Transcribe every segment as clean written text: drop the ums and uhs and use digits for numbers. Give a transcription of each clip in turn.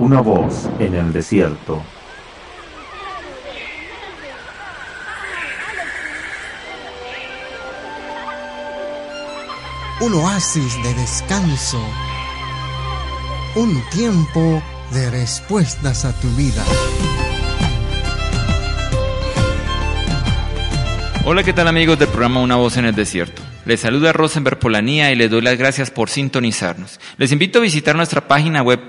Una voz en el desierto. Un oasis de descanso. Un tiempo de respuestas a tu vida. Hola, ¿qué tal amigos del programa Una Voz en el Desierto? Les saluda Rosenberg Polanía y les doy las gracias por sintonizarnos. Les invito a visitar nuestra página web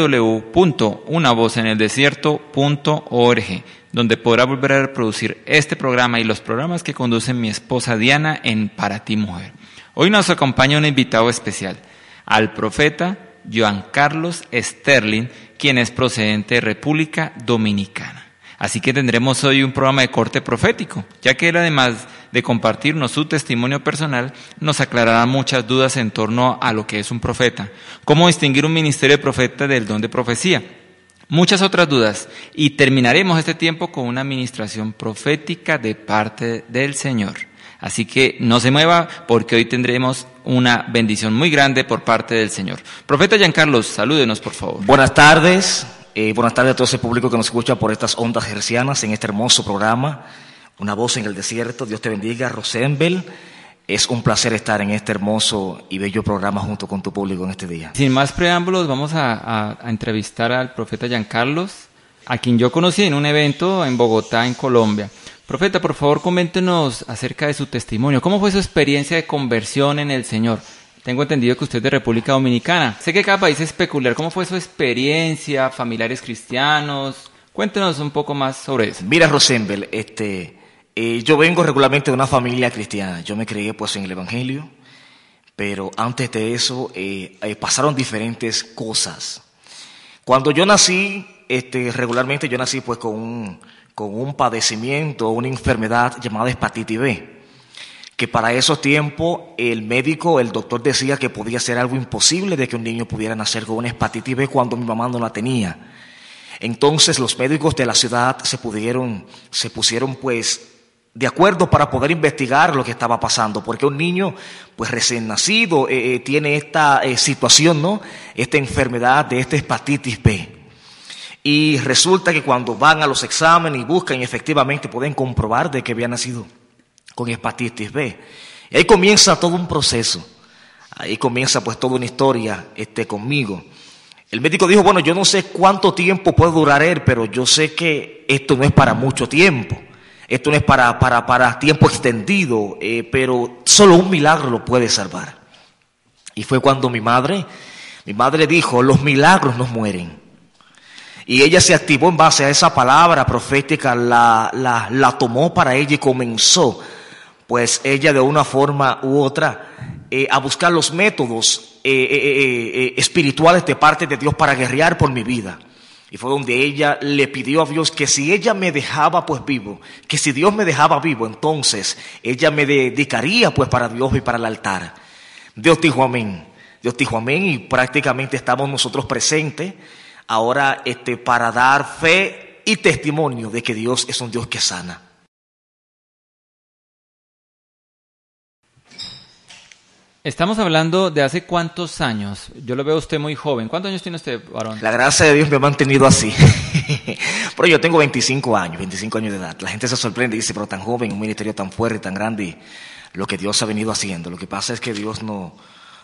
www.unavozeneldesierto.org, donde podrá volver a reproducir este programa y los programas que conduce mi esposa Diana en Para Ti Mujer. Hoy nos acompaña un invitado especial, al profeta Joan Carlos Sterling, quien es procedente de República Dominicana. Así que tendremos hoy un programa de corte profético, ya que él, además de compartirnos su testimonio personal, nos aclarará muchas dudas en torno a lo que es un profeta, cómo distinguir un ministerio de profeta del don de profecía, muchas otras dudas, y terminaremos este tiempo con una administración profética de parte del Señor. Así que no se mueva, porque hoy tendremos una bendición muy grande por parte del Señor. Profeta Giancarlos, salúdenos por favor. Buenas tardes. Buenas tardes a todo ese público que nos escucha por estas ondas hercianas en este hermoso programa, Una Voz en el Desierto. Dios te bendiga, Rosenberg. Es un placer estar en este hermoso y bello programa junto con tu público en este día. Sin más preámbulos, vamos a entrevistar al profeta Giancarlos, a quien yo conocí en un evento en Bogotá, en Colombia. Profeta, por favor, coméntenos acerca de su testimonio. ¿Cómo fue su experiencia de conversión en el Señor? Tengo entendido que usted es de República Dominicana. Sé que cada país es peculiar. ¿Cómo fue su experiencia? ¿Familiares cristianos? Cuéntenos un poco más sobre eso. Mira, Rosenberg, yo vengo regularmente de una familia cristiana. Yo me crié pues en el Evangelio, pero antes de eso pasaron diferentes cosas. Cuando yo nací, regularmente yo nací pues con un padecimiento, una enfermedad llamada hepatitis B. Que para esos tiempos el doctor decía que podía ser algo imposible de que un niño pudiera nacer con una hepatitis B cuando mi mamá no la tenía. Entonces los médicos de la ciudad se pusieron pues de acuerdo para poder investigar lo que estaba pasando, porque un niño pues recién nacido tiene esta situación, ¿no? Esta enfermedad de esta hepatitis B. Y resulta que cuando van a los exámenes y buscan, efectivamente pueden comprobar de que había nacido con hepatitis B. Y ahí comienza todo un proceso. Ahí comienza pues toda una historia conmigo. El médico dijo, bueno, yo no sé cuánto tiempo puede durar él, pero yo sé que esto no es para mucho tiempo. Esto no es para tiempo extendido, pero solo un milagro lo puede salvar. Y fue cuando mi madre dijo, los milagros no mueren. Y ella se activó en base a esa palabra profética, la tomó para ella y comenzó, pues ella de una forma u otra, a buscar los métodos espirituales de parte de Dios para guerrear por mi vida. Y fue donde ella le pidió a Dios que si ella me dejaba pues vivo, que si Dios me dejaba vivo, entonces ella me dedicaría pues para Dios y para el altar. Dios dijo amén. Dios dijo amén y prácticamente estamos nosotros presentes ahora para dar fe y testimonio de que Dios es un Dios que sana. Estamos hablando de hace cuántos años. Yo lo veo a usted muy joven. ¿Cuántos años tiene usted, varón? La gracia de Dios me ha mantenido así. Pero yo tengo 25 años de edad. La gente se sorprende y dice, pero tan joven, un ministerio tan fuerte, tan grande, y lo que Dios ha venido haciendo. Lo que pasa es que Dios no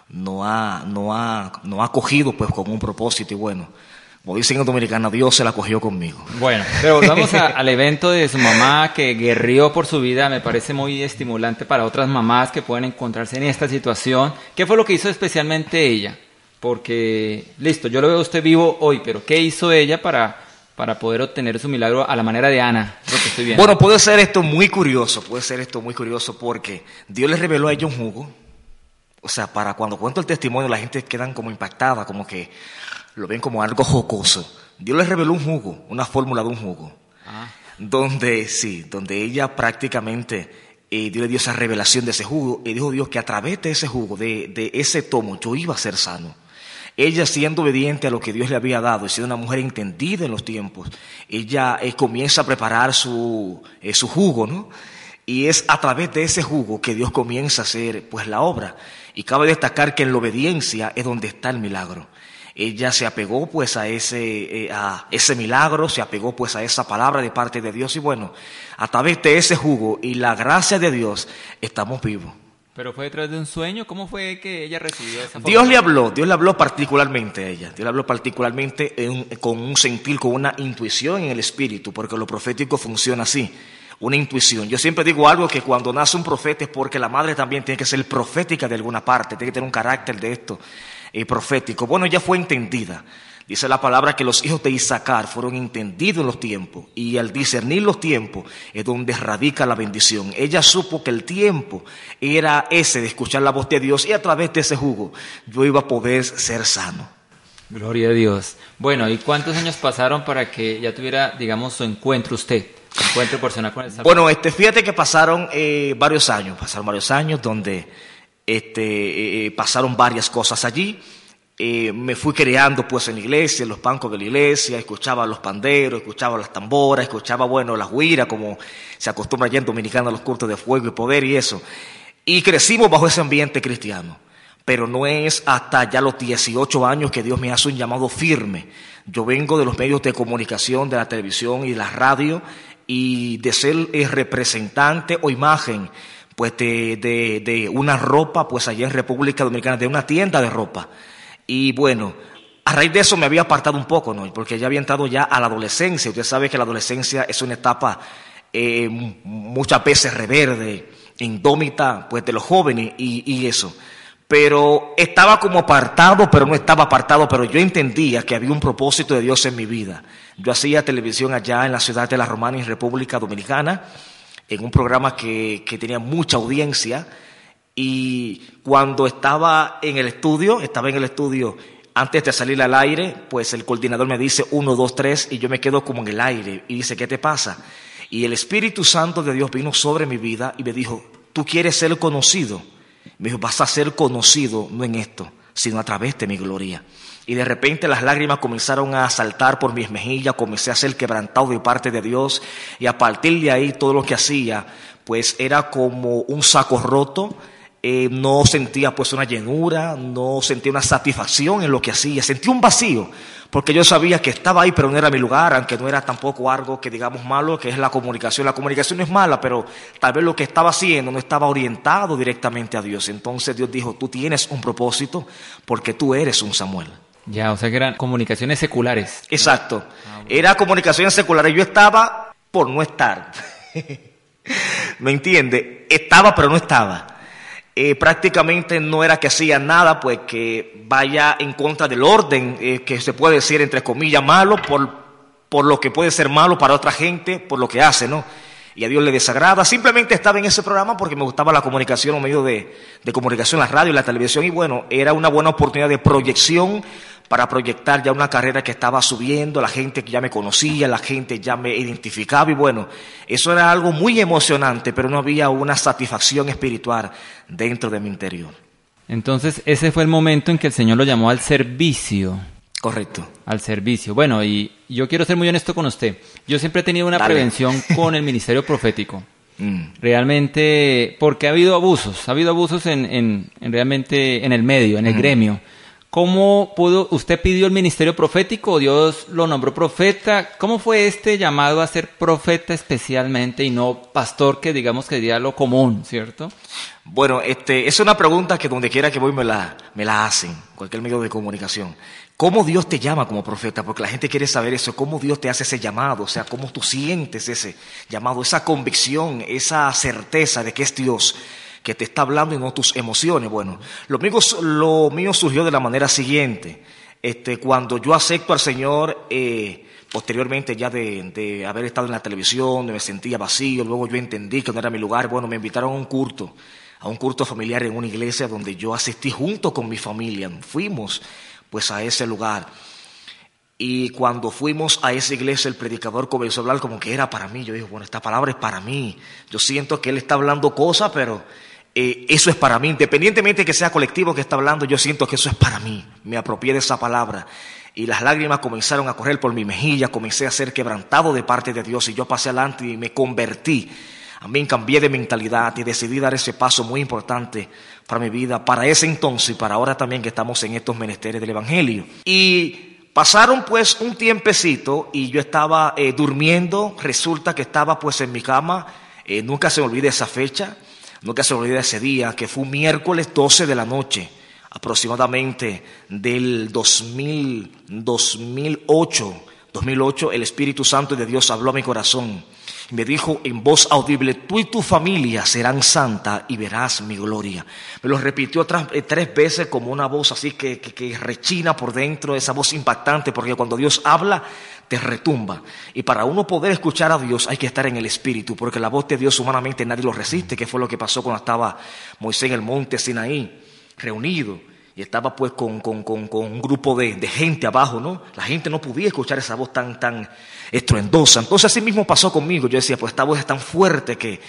ha cogido pues con un propósito y bueno. Como dicen en Dominicana, Dios se la cogió conmigo. Bueno, pero vamos al evento de su mamá que guerrió por su vida. Me parece muy estimulante para otras mamás que pueden encontrarse en esta situación. ¿Qué fue lo que hizo especialmente ella? Porque, listo, yo lo veo a usted vivo hoy, pero ¿qué hizo ella para poder obtener su milagro a la manera de Ana? Lo que estoy viendo. Bueno, puede ser esto muy curioso porque Dios le reveló a ella un jugo. O sea, para cuando cuento el testimonio la gente quedan como impactada, como que lo ven como algo jocoso. Dios les reveló un jugo, una fórmula de un jugo. Donde ella prácticamente, Dios le dio esa revelación de ese jugo, y dijo Dios que a través de ese jugo, de ese tomo, yo iba a ser sano. Ella, siendo obediente a lo que Dios le había dado y siendo una mujer entendida en los tiempos, ella comienza a preparar su jugo, ¿no? Y es a través de ese jugo que Dios comienza a hacer pues la obra. Y cabe destacar que en la obediencia es donde está el milagro. Ella se apegó pues a ese milagro, se apegó pues a esa palabra de parte de Dios y bueno, a través de ese jugo y la gracia de Dios estamos vivos. ¿Pero fue detrás de un sueño? ¿Cómo fue que ella recibió esa forma? Dios le habló particularmente a ella, Dios le habló particularmente con un sentir, con una intuición en el espíritu, porque lo profético funciona así. Una intuición. Yo siempre digo algo que cuando nace un profeta es porque la madre también tiene que ser profética de alguna parte, tiene que tener un carácter de esto profético. Bueno, ella fue entendida. Dice la palabra que los hijos de Isaacar fueron entendidos en los tiempos y al discernir los tiempos es donde radica la bendición. Ella supo que el tiempo era ese de escuchar la voz de Dios y a través de ese jugo yo iba a poder ser sano. Gloria a Dios. Bueno, ¿y cuántos años pasaron para que ya tuviera, digamos, su encuentro usted? Encuentro personal con el Salvador. Bueno, fíjate que pasaron varios años donde pasaron varias cosas allí. Me fui creando pues en la iglesia, en los bancos de la iglesia, escuchaba los panderos, escuchaba las tamboras, escuchaba, bueno, las güiras, como se acostumbra allá en Dominicana, los cultos de fuego y poder y eso. Y crecimos bajo ese ambiente cristiano. Pero no es hasta ya los 18 años que Dios me hace un llamado firme. Yo vengo de los medios de comunicación, de la televisión y de la radio, y de ser representante o imagen pues de una ropa, pues allá en República Dominicana, de una tienda de ropa. Y bueno, a raíz de eso me había apartado un poco, ¿no? Porque ya había entrado ya a la adolescencia. Usted sabe que la adolescencia es una etapa muchas veces reverde, indómita, pues de los jóvenes y eso. Pero estaba como apartado, pero no estaba apartado, pero yo entendía que había un propósito de Dios en mi vida. Yo hacía televisión allá en la ciudad de La Romana, en República Dominicana, en un programa que tenía mucha audiencia. Y cuando estaba en el estudio, antes de salir al aire, pues el coordinador me dice 1, 2, 3 y yo me quedo como en el aire y dice, ¿qué te pasa? Y el Espíritu Santo de Dios vino sobre mi vida y me dijo, ¿tú quieres ser conocido? Me dijo, vas a ser conocido no en esto, sino a través de mi gloria. Y de repente las lágrimas comenzaron a saltar por mis mejillas, comencé a ser quebrantado de parte de Dios y a partir de ahí todo lo que hacía pues era como un saco roto. No sentía pues una llenura, no sentía una satisfacción en lo que hacía, sentía un vacío, porque yo sabía que estaba ahí pero no era mi lugar, aunque no era tampoco algo que digamos malo, que es la comunicación. La comunicación no es mala, pero tal vez lo que estaba haciendo no estaba orientado directamente a Dios. Entonces Dios dijo, tú tienes un propósito porque tú eres un Samuel. Ya, o sea que eran comunicaciones seculares. Exacto, era comunicaciones seculares, yo estaba por no estar, ¿me entiende? Estaba pero no estaba. Prácticamente no era que hacía nada pues que vaya en contra del orden que se puede decir entre comillas malo por lo que puede ser malo para otra gente por lo que hace, ¿no? Y a Dios le desagrada. Simplemente estaba en ese programa porque me gustaba la comunicación, un medio de comunicación, la radio y la televisión y bueno, era una buena oportunidad de proyección para proyectar ya una carrera que estaba subiendo, la gente que ya me conocía, la gente ya me identificaba y bueno, eso era algo muy emocionante, pero no había una satisfacción espiritual dentro de mi interior. Entonces ese fue el momento en que el Señor lo llamó al servicio. Correcto. Al servicio. Bueno, y yo quiero ser muy honesto con usted. Yo siempre he tenido una prevención con el ministerio profético. Realmente, porque ha habido abusos realmente en el medio, en el gremio. ¿Cómo pudo, usted pidió el ministerio profético, Dios lo nombró profeta? ¿Cómo fue este llamado a ser profeta especialmente y no pastor, que digamos que sería lo común, ¿cierto? Bueno, es una pregunta que donde quiera que voy me la hacen, cualquier medio de comunicación. ¿Cómo Dios te llama como profeta? Porque la gente quiere saber eso, cómo Dios te hace ese llamado, o sea, cómo tú sientes ese llamado, esa convicción, esa certeza de que es Dios que te está hablando y no tus emociones. Bueno, lo mío surgió de la manera siguiente. Cuando yo acepto al Señor, posteriormente ya de haber estado en la televisión, me sentía vacío, luego yo entendí que no era mi lugar. Bueno, me invitaron a un culto familiar en una iglesia donde yo asistí junto con mi familia. Fuimos pues a ese lugar. Y cuando fuimos a esa iglesia, el predicador comenzó a hablar como que era para mí. Yo dije, bueno, esta palabra es para mí. Yo siento que él está hablando cosas, pero eso es para mí. Independientemente de que sea colectivo que está hablando, yo siento que eso es para mí. Me apropié de esa palabra. Y las lágrimas comenzaron a correr por mi mejilla. Comencé a ser quebrantado de parte de Dios. Y yo pasé adelante y me convertí Amén, cambié de mentalidad y decidí dar ese paso muy importante para mi vida, para ese entonces y para ahora también que estamos en estos menesteres del Evangelio. Y pasaron pues un tiempecito y yo estaba durmiendo, resulta que estaba pues en mi cama, nunca se me olvida esa fecha, nunca se me olvida ese día, que fue un miércoles 12 de la noche, aproximadamente del 2008, el Espíritu Santo de Dios habló a mi corazón y me dijo en voz audible: tú y tu familia serán santa y verás mi gloria. Me lo repitió tres veces como una voz así que rechina por dentro, esa voz impactante, porque cuando Dios habla te retumba. Y para uno poder escuchar a Dios hay que estar en el Espíritu, porque la voz de Dios humanamente nadie lo resiste, que fue lo que pasó cuando estaba Moisés en el monte Sinaí, reunido. Y estaba pues con un grupo de gente abajo, ¿no? La gente no podía escuchar esa voz tan estruendosa. Entonces así mismo pasó conmigo. Yo decía, pues esta voz es tan fuerte que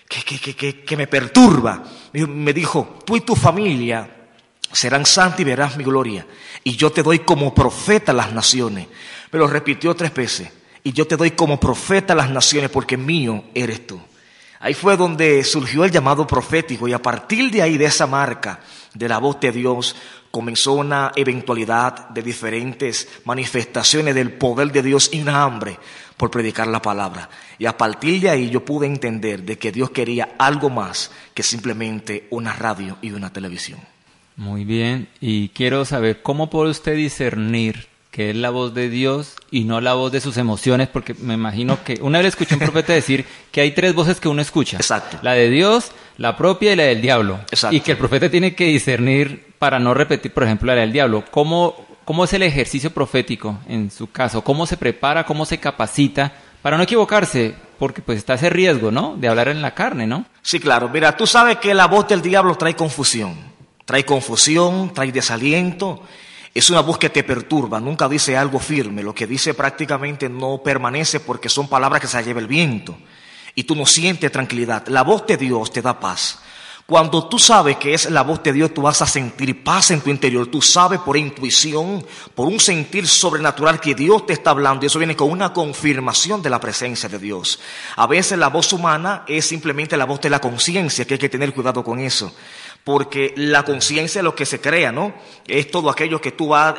me perturba. Me dijo, tú y tu familia serán santos y verás mi gloria. Y yo te doy como profeta a las naciones. Me lo repitió 3 veces. Y yo te doy como profeta a las naciones porque mío eres tú. Ahí fue donde surgió el llamado profético, y a partir de ahí, de esa marca de la voz de Dios, comenzó una eventualidad de diferentes manifestaciones del poder de Dios y una hambre por predicar la palabra. Y a partir de ahí yo pude entender de que Dios quería algo más que simplemente una radio y una televisión. Muy bien, y quiero saber, ¿cómo puede usted discernir que es la voz de Dios y no la voz de sus emociones? Porque me imagino que una vez le escuché a un profeta decir que hay 3 voces que uno escucha. Exacto. La de Dios, la propia y la del diablo. Exacto. Y que el profeta tiene que discernir para no repetir, por ejemplo, la del diablo. ¿Cómo es el ejercicio profético en su caso? ¿Cómo se prepara, cómo se capacita para no equivocarse? Porque pues está ese riesgo, ¿no? De hablar en la carne, ¿no? Sí, claro. Mira, tú sabes que la voz del diablo trae confusión, trae desaliento. Es una voz que te perturba, nunca dice algo firme, lo que dice prácticamente no permanece porque son palabras que se lleva el viento y tú no sientes tranquilidad. La voz de Dios te da paz. Cuando tú sabes que es la voz de Dios, tú vas a sentir paz en tu interior. Tú sabes por intuición, por un sentir sobrenatural que Dios te está hablando, y eso viene con una confirmación de la presencia de Dios. A veces la voz humana es simplemente la voz de la conciencia, que hay que tener cuidado con eso. Porque la conciencia es lo que se crea, ¿no? Es todo aquello que tú vas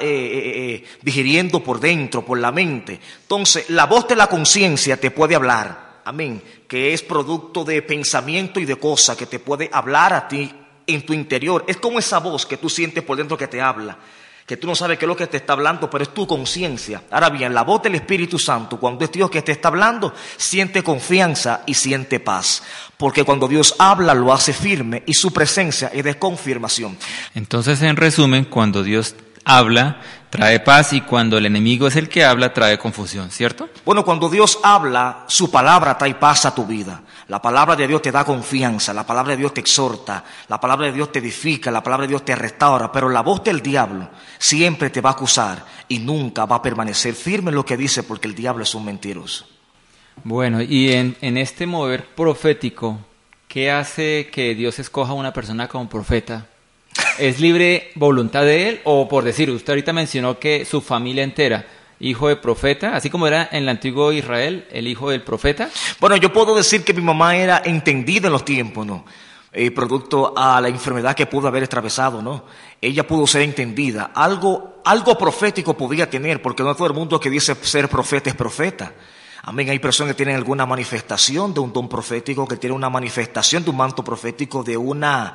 digiriendo por dentro, por la mente. Entonces, la voz de la conciencia te puede hablar, amén, que es producto de pensamiento y de cosas que te puede hablar a ti en tu interior. Es como esa voz que tú sientes por dentro que te habla, que tú no sabes qué es lo que te está hablando, pero es tu conciencia. Ahora bien, la voz del Espíritu Santo, cuando es Dios que te está hablando, siente confianza y siente paz. Porque cuando Dios habla, lo hace firme y su presencia es de confirmación. Entonces, en resumen, cuando Dios habla, trae paz, y cuando el enemigo es el que habla, trae confusión, ¿cierto? Bueno, cuando Dios habla, su palabra trae paz a tu vida. La palabra de Dios te da confianza, la palabra de Dios te exhorta, la palabra de Dios te edifica, la palabra de Dios te restaura. Pero la voz del diablo siempre te va a acusar y nunca va a permanecer firme en lo que dice, porque el diablo es un mentiroso. Bueno, y en este mover profético, ¿qué hace que Dios escoja a una persona como profeta? ¿Es libre voluntad de él? O por decir, usted ahorita mencionó que su familia entera, hijo de profeta, así como era en el antiguo Israel, el hijo del profeta. Bueno, yo puedo decir que mi mamá era entendida en los tiempos, ¿no? Producto a la enfermedad que pudo haber atravesado, ¿no? Ella pudo ser entendida. Algo profético podía tener, porque no todo el mundo que dice ser profeta es profeta. Amén. Hay personas que tienen alguna manifestación de un don profético, que tienen una manifestación de un manto profético, de una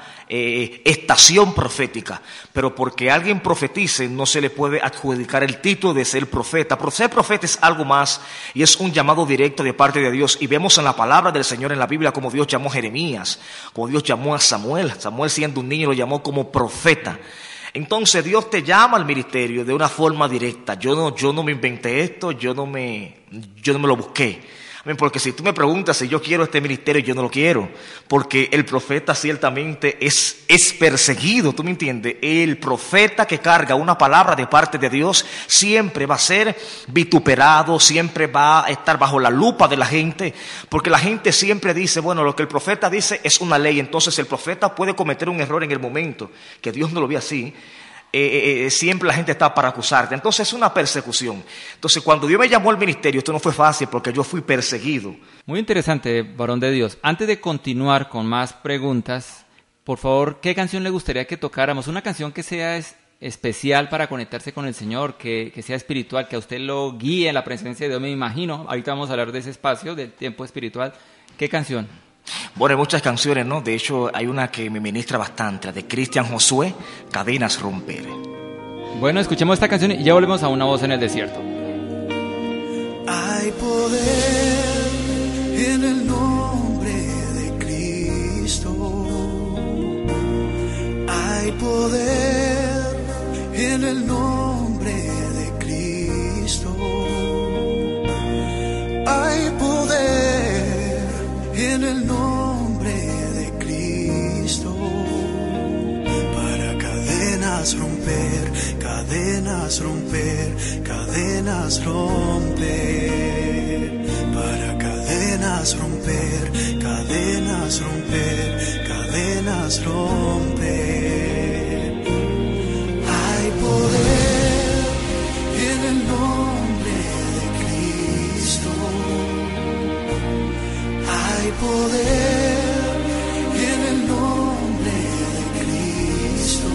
estación profética. Pero porque alguien profetice, no se le puede adjudicar el título de ser profeta. Pero ser profeta es algo más, y es un llamado directo de parte de Dios. Y vemos en la palabra del Señor en la Biblia como Dios llamó a Jeremías, como Dios llamó a Samuel. Samuel, siendo un niño, lo llamó como profeta. Entonces Dios te llama al ministerio de una forma directa. Yo no me inventé esto, yo no me lo busqué. Porque si tú me preguntas si yo quiero este ministerio, yo no lo quiero. Porque el profeta ciertamente es perseguido, ¿tú me entiendes? El profeta que carga una palabra de parte de Dios siempre va a ser vituperado, siempre va a estar bajo la lupa de la gente. Porque la gente siempre dice, bueno, lo que el profeta dice es una ley. Entonces el profeta puede cometer un error en el momento, que Dios no lo ve así. siempre la gente está para acusarte. Entonces es una persecución. Entonces cuando Dios me llamó al ministerio, esto no fue fácil porque yo fui perseguido. Muy interesante, varón de Dios. Antes de continuar con más preguntas, por favor, ¿qué canción le gustaría que tocáramos? Una canción que sea especial para conectarse con el Señor, que sea espiritual, que a usted lo guíe en la presencia de Dios, me imagino. Ahorita vamos a hablar de ese espacio, del tiempo espiritual. ¿Qué canción? Bueno, hay muchas canciones, ¿no? De hecho, hay una que me ministra bastante, la de Cristian Josué, Cadenas Romper. Bueno, escuchemos esta canción y ya volvemos a Una Voz en el Desierto. Hay poder en el nombre de Cristo. Hay poder en el nombre de Cristo. Hay poder en el nombre de Cristo. Para cadenas romper, cadenas romper, cadenas romper. Para cadenas romper, cadenas romper, cadenas romper. Hay poder en el nombre de Cristo. Hay poder en el nombre de Cristo.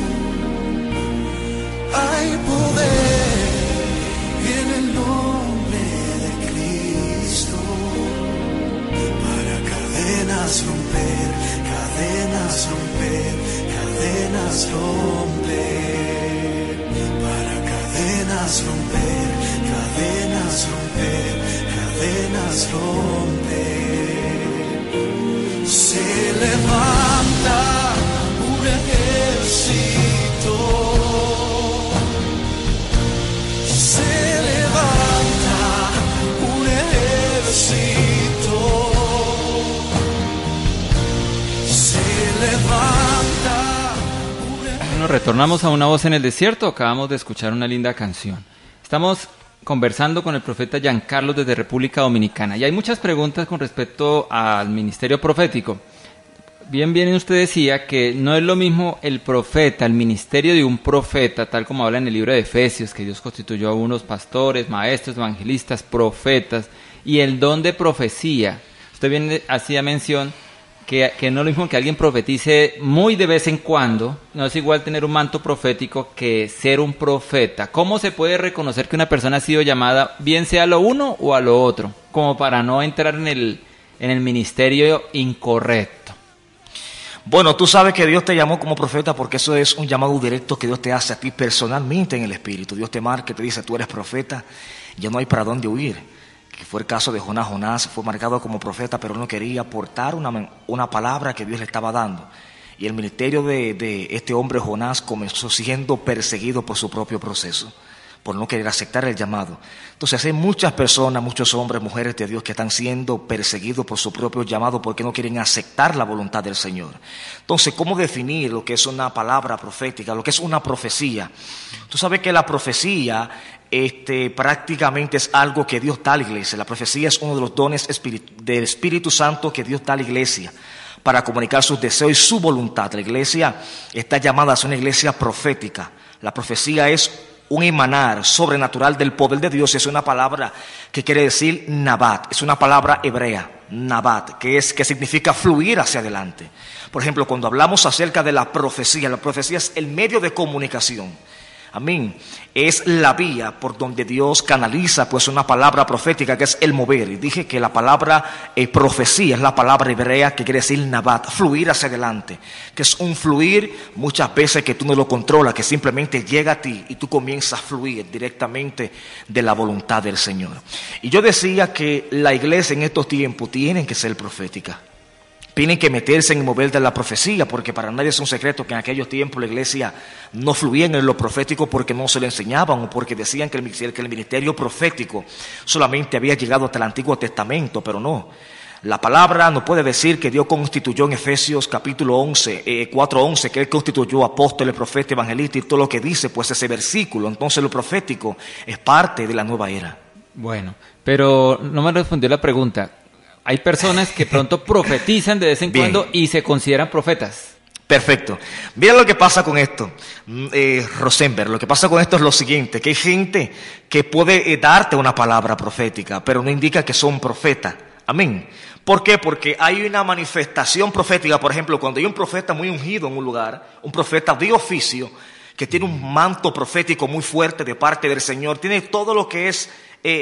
Hay poder en el nombre de Cristo. Para cadenas romper, cadenas romper, cadenas romper. Para cadenas romper, cadenas romper, cadenas romper. Se levanta un ejército. Se levanta un ejército. Se levanta un ejército. Bueno, retornamos a Una Voz en el Desierto. Acabamos de escuchar una linda canción. Estamos conversando con el profeta Giancarlo desde República Dominicana. Y hay muchas preguntas con respecto al ministerio profético. Bien, usted decía que no es lo mismo el profeta, el ministerio de un profeta, tal como habla en el libro de Efesios, que Dios constituyó a unos pastores, maestros, evangelistas, profetas, y el don de profecía. Usted bien hacía mención que no es lo mismo que alguien profetice muy de vez en cuando, no es igual tener un manto profético que ser un profeta. ¿Cómo se puede reconocer que una persona ha sido llamada, bien sea a lo uno o a lo otro, como para no entrar en el ministerio incorrecto? Bueno, tú sabes que Dios te llamó como profeta porque eso es un llamado directo que Dios te hace a ti personalmente en el Espíritu. Dios te marca y te dice, tú eres profeta, ya no hay para dónde huir. Que fue el caso de Jonás. Jonás fue marcado como profeta, pero no quería aportar una palabra que Dios le estaba dando. Y el ministerio de este hombre Jonás comenzó siendo perseguido por su propio proceso, por no querer aceptar el llamado. Entonces hay muchas personas, muchos hombres, mujeres de Dios que están siendo perseguidos por su propio llamado porque no quieren aceptar la voluntad del Señor. Entonces, ¿cómo definir lo que es una palabra profética, lo que es una profecía? Tú sabes que la profecía prácticamente es algo que Dios da a la iglesia. La profecía es uno de los dones del Espíritu Santo que Dios da a la iglesia para comunicar sus deseos y su voluntad. La iglesia está llamada a ser una iglesia profética. La profecía es un emanar sobrenatural del poder de Dios. Es una palabra que quiere decir nabat, es una palabra hebrea, nabat, que significa fluir hacia adelante. Por ejemplo, cuando hablamos acerca de la profecía es el medio de comunicación. Amén. Es la vía por donde Dios canaliza pues una palabra profética que es el mover. Y dije que la palabra profecía es la palabra hebrea que quiere decir nabat, fluir hacia adelante. Que es un fluir muchas veces que tú no lo controlas, que simplemente llega a ti y tú comienzas a fluir directamente de la voluntad del Señor. Y yo decía que la iglesia en estos tiempos tiene que ser profética. Tienen que meterse en el mover de la profecía, porque para nadie es un secreto que en aquellos tiempos la iglesia no fluía en lo profético porque no se lo enseñaban o porque decían que el ministerio profético solamente había llegado hasta el Antiguo Testamento, pero no. La palabra nos puede decir que Dios constituyó en Efesios capítulo 4:11, que Él constituyó apóstoles, profetas, evangelistas y todo lo que dice pues ese versículo. Entonces lo profético es parte de la nueva era. Bueno, pero no me respondió la pregunta. Hay personas que pronto profetizan de vez en cuando y se consideran profetas. Perfecto. Mira lo que pasa con esto, Rosenberg. Lo que pasa con esto es lo siguiente, que hay gente que puede darte una palabra profética, pero no indica que son profetas. Amén. ¿Por qué? Porque hay una manifestación profética. Por ejemplo, cuando hay un profeta muy ungido en un lugar, un profeta de oficio, que tiene un manto profético muy fuerte de parte del Señor, tiene todo lo que es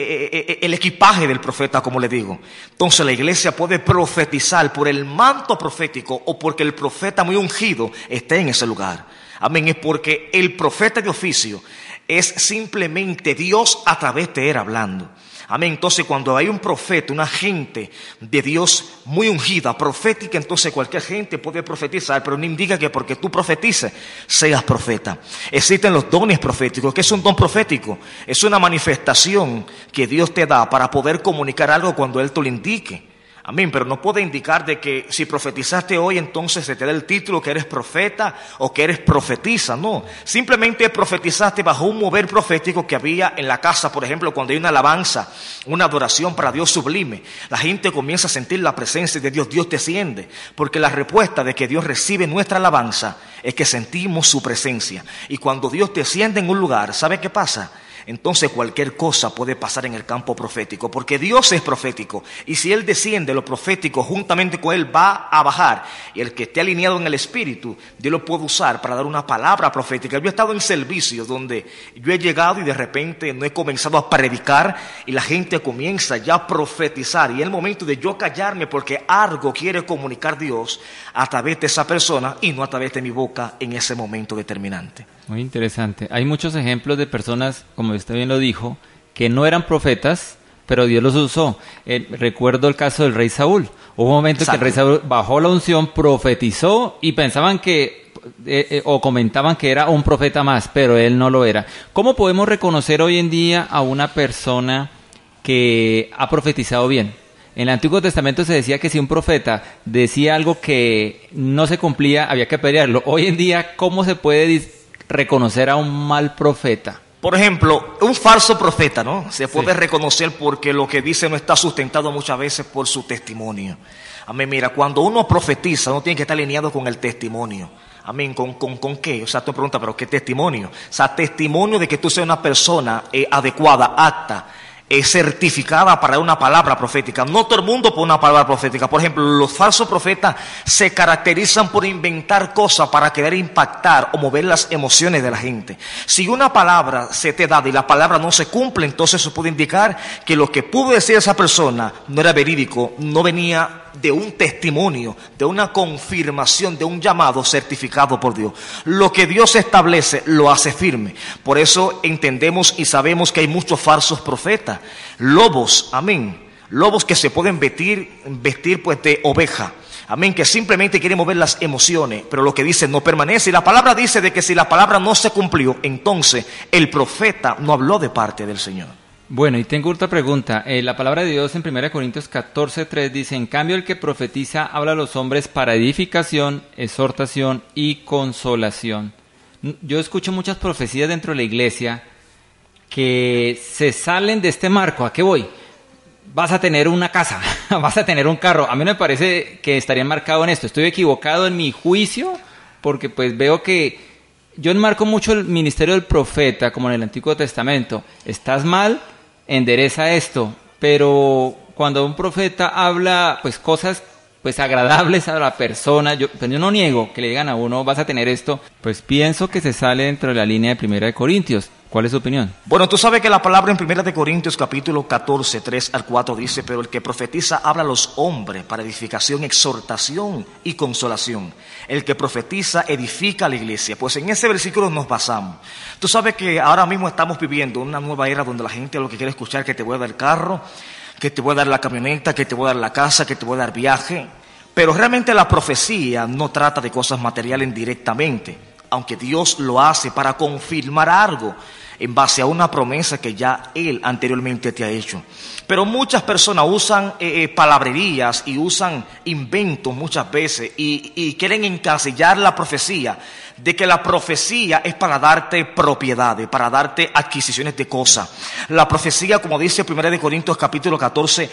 el equipaje del profeta, como le digo. Entonces la iglesia puede profetizar por el manto profético o porque el profeta muy ungido esté en ese lugar. Amén. Es porque el profeta de oficio es simplemente Dios a través de él hablando. Amén. Entonces cuando hay un profeta, una gente de Dios muy ungida, profética, entonces cualquier gente puede profetizar, pero no indica que porque tú profetices seas profeta. Existen los dones proféticos. ¿Qué es un don profético? Es una manifestación que Dios te da para poder comunicar algo cuando Él te lo indique. Amén, pero no puede indicar de que si profetizaste hoy, entonces se te da el título que eres profeta o que eres profetisa. No, simplemente profetizaste bajo un mover profético que había en la casa. Por ejemplo, cuando hay una alabanza, una adoración para Dios sublime, la gente comienza a sentir la presencia de Dios. Dios desciende, porque la respuesta de que Dios recibe nuestra alabanza es que sentimos su presencia. Y cuando Dios desciende en un lugar, ¿sabe qué pasa? Entonces cualquier cosa puede pasar en el campo profético, porque Dios es profético, y si Él desciende, lo profético juntamente con Él va a bajar, y el que esté alineado en el Espíritu, Dios lo puede usar para dar una palabra profética. Yo he estado en servicios donde yo he llegado y de repente no he comenzado a predicar y la gente comienza ya a profetizar, y es el momento de yo callarme porque algo quiere comunicar Dios a través de esa persona y no a través de mi boca en ese momento determinante. Muy interesante. Hay muchos ejemplos de personas, como usted bien lo dijo, que no eran profetas, pero Dios los usó. Recuerdo el caso del rey Saúl. Hubo un momento que el rey Saúl bajó la unción, profetizó y pensaban que, o comentaban que era un profeta más, pero él no lo era. ¿Cómo podemos reconocer hoy en día a una persona que ha profetizado bien? En el Antiguo Testamento se decía que si un profeta decía algo que no se cumplía, había que pelearlo. Hoy en día, ¿cómo se puede reconocer a un mal profeta? Por ejemplo, un falso profeta, ¿no? Se puede reconocer porque lo que dice no está sustentado muchas veces por su testimonio. Amén. Mira, cuando uno profetiza, uno tiene que estar alineado con el testimonio. Amén. ¿Con qué? O sea, tú me preguntas, ¿pero qué testimonio? O sea, testimonio de que tú seas una persona adecuada, apta, certificada para una palabra profética. No todo el mundo por una palabra profética. Por ejemplo, los falsos profetas se caracterizan por inventar cosas para querer impactar o mover las emociones de la gente. Si una palabra se te da y la palabra no se cumple, entonces eso puede indicar que lo que pudo decir esa persona no era verídico, no venía de un testimonio, de una confirmación, de un llamado certificado por Dios. Lo que Dios establece lo hace firme. Por eso entendemos y sabemos que hay muchos falsos profetas, lobos, amén, lobos que se pueden vestir pues de oveja, amén, que simplemente quieren mover las emociones, pero lo que dice no permanece. Y la palabra dice de que si la palabra no se cumplió, entonces el profeta no habló de parte del Señor. Bueno, y tengo otra pregunta. La palabra de Dios en 1 Corintios 14:3 dice: en cambio el que profetiza habla a los hombres para edificación, exhortación y consolación. Yo escucho muchas profecías dentro de la iglesia que se salen de este marco. ¿A qué voy? Vas a tener una casa, vas a tener un carro. A mí me parece que estaría enmarcado en esto. Estoy equivocado en mi juicio porque pues veo que yo enmarco mucho el ministerio del profeta como en el Antiguo Testamento. Estás mal, endereza esto, pero cuando un profeta habla pues cosas pues agradables a la persona, yo no niego que le digan a uno vas a tener esto, pues pienso que se sale dentro de la línea de 1 Corintios. ¿Cuál es su opinión? Bueno, tú sabes que la palabra en 1 Corintios capítulo 14, 3 al 4 dice: pero el que profetiza habla a los hombres para edificación, exhortación y consolación. El que profetiza edifica a la iglesia. Pues en ese versículo nos basamos. Tú sabes que ahora mismo estamos viviendo una nueva era donde la gente lo que quiere escuchar es que te voy a dar el carro, que te voy a dar la camioneta, que te voy a dar la casa, que te voy a dar viaje. Pero realmente la profecía no trata de cosas materiales directamente, aunque Dios lo hace para confirmar algo en base a una promesa que ya Él anteriormente te ha hecho. Pero muchas personas usan palabrerías y usan inventos muchas veces y quieren encasillar la profecía de que la profecía es para darte propiedades, para darte adquisiciones de cosas. La profecía, como dice 1 Corintios capítulo 14,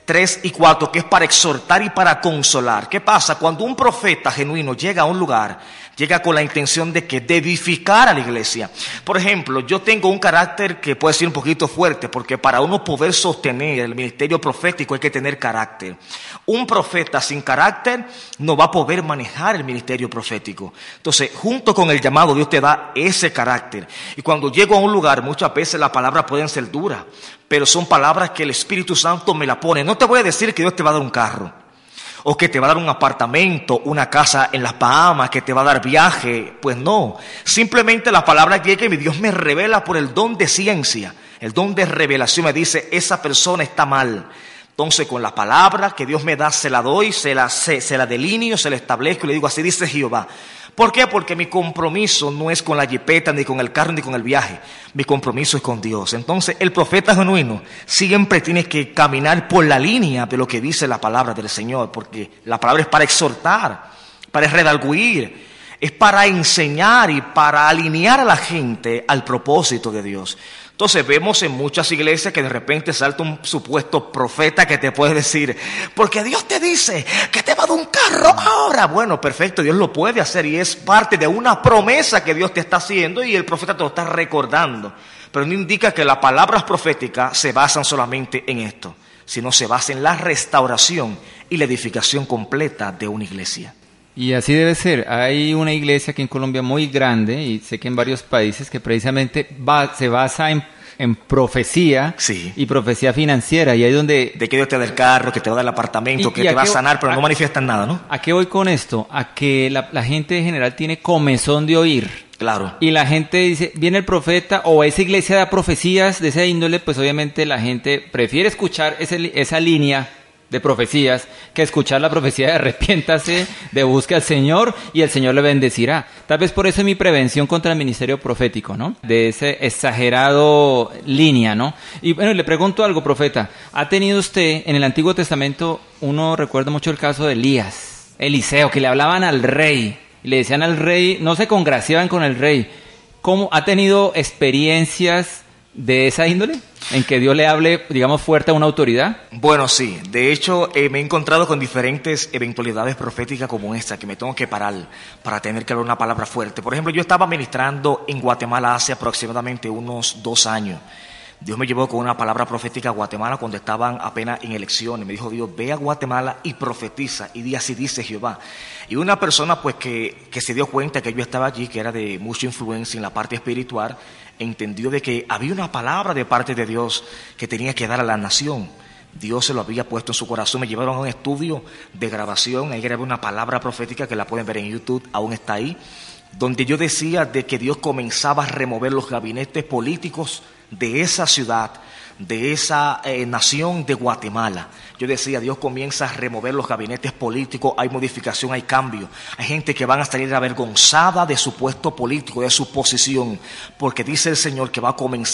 3 y 4, que es para exhortar y para consolar. ¿Qué pasa? Cuando un profeta genuino llega a un lugar, llega con la intención de edificar a la iglesia. Por ejemplo, yo tengo un carácter que puede ser un poquito fuerte, porque para uno poder sostener el ministerio profético hay que tener carácter. Un profeta sin carácter no va a poder manejar el ministerio profético. Entonces, junto con el llamado, Dios te da ese carácter. Y cuando llego a un lugar, muchas veces las palabras pueden ser duras, pero son palabras que el Espíritu Santo me la pone. No te voy a decir que Dios te va a dar un carro, o que te va a dar un apartamento, una casa en las Bahamas, que te va a dar viaje. Pues no, simplemente la palabra llega y Dios me revela por el don de ciencia, el don de revelación. Me dice, esa persona está mal. Entonces con la palabra que Dios me da, se la doy, se la delineo, se la establezco y le digo, así dice Jehová. ¿Por qué? Porque mi compromiso no es con la jipeta, ni con el carro, ni con el viaje. Mi compromiso es con Dios. Entonces el profeta genuino siempre tiene que caminar por la línea de lo que dice la palabra del Señor, porque la palabra es para exhortar, para redarguir, es para enseñar y para alinear a la gente al propósito de Dios. Entonces vemos en muchas iglesias que de repente salta un supuesto profeta que te puede decir, porque Dios te dice que te va a dar un carro ahora. Bueno, perfecto, Dios lo puede hacer y es parte de una promesa que Dios te está haciendo y el profeta te lo está recordando. Pero no indica que las palabras proféticas se basan solamente en esto, sino se basan en la restauración y la edificación completa de una iglesia. Y así debe ser. Hay una iglesia aquí en Colombia muy grande, y sé que en varios países, que precisamente se basa en profecía, sí, y profecía financiera. Y ahí donde... De que Dios te da el carro, que te va a dar el apartamento, que te va a sanar, pero no manifiestan nada, ¿no? ¿A qué voy con esto? A que la gente en general tiene comezón de oír. Claro. Y la gente dice, viene el profeta, o esa iglesia da profecías de esa índole, pues obviamente la gente prefiere escuchar esa línea de profecías que escuchar la profecía de arrepiéntase, de busque al Señor y el Señor le bendecirá. Tal vez por eso es mi prevención contra el ministerio profético, ¿no? De ese exagerado línea, ¿no? Y bueno, le pregunto algo, profeta. ¿Ha tenido usted en el Antiguo Testamento, uno recuerda mucho el caso de Elías, Eliseo, que le hablaban al rey y le decían al rey, no se congraciaban con el rey? ¿Cómo ha tenido experiencias de esa índole, en que Dios le hable, digamos, fuerte a una autoridad? Bueno, sí. De hecho, me he encontrado con diferentes eventualidades proféticas como esta, que me tengo que parar para tener que hablar una palabra fuerte. Por ejemplo, yo estaba ministrando en Guatemala hace aproximadamente unos 2 años. Dios me llevó con una palabra profética a Guatemala cuando estaban apenas en elecciones. Me dijo Dios, ve a Guatemala y profetiza, y di así dice Jehová. Y una persona pues que se dio cuenta que yo estaba allí, que era de mucha influencia en la parte espiritual, entendió de que había una palabra de parte de Dios que tenía que dar a la nación. Dios se lo había puesto en su corazón. Me llevaron a un estudio de grabación, ahí grabé una palabra profética que la pueden ver en YouTube, aún está ahí, donde yo decía de que Dios comenzaba a remover los gabinetes políticos de esa ciudad, de esa nación de Guatemala. Yo decía, Dios comienza a remover los gabinetes políticos, hay modificación, hay cambio. Hay gente que van a salir avergonzada de su puesto político, de su posición, porque dice el Señor que va